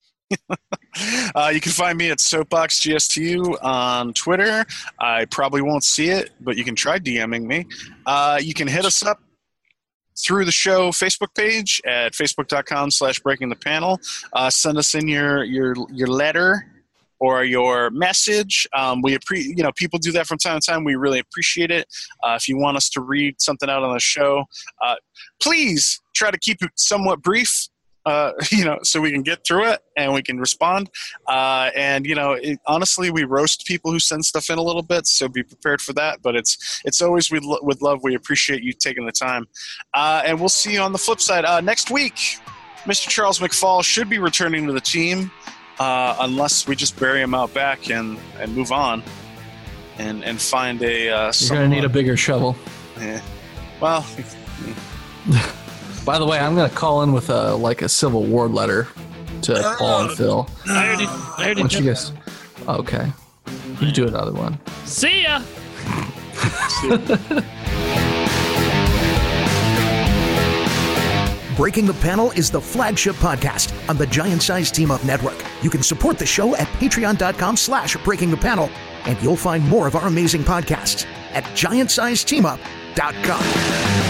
Uh, you can find me at Soapbox G S T U on Twitter. I probably won't see it, but you can try DMing me. Uh, you can hit us up through the show Facebook page at facebook.com slash breaking the panel. Uh, send us in your, your, your letter or your message. Um, we appre- you know, people do that from time to time. We really appreciate it. Uh, if you want us to read something out on the show, uh, please try to keep it somewhat brief. Uh, you know, so we can get through it and we can respond. Uh, and you know, it, honestly, we roast people who send stuff in a little bit, so be prepared for that. But it's it's always with with love. We appreciate you taking the time, uh, and we'll see you on the flip side uh, next week. Mister Charles McFall should be returning to the team, uh, unless we just bury him out back and, and move on, and and find a. Uh, You're gonna need a bigger shovel. Yeah. Well. By the way, I'm gonna call in with a like a Civil War letter to Paul and Phil. I already, I already Once did you guys, okay, you do another one. See ya! Breaking the Panel is the flagship podcast on the Giant Size Team Up Network. You can support the show at patreon.com slash breaking the panel, and you'll find more of our amazing podcasts at giant size team up dot com.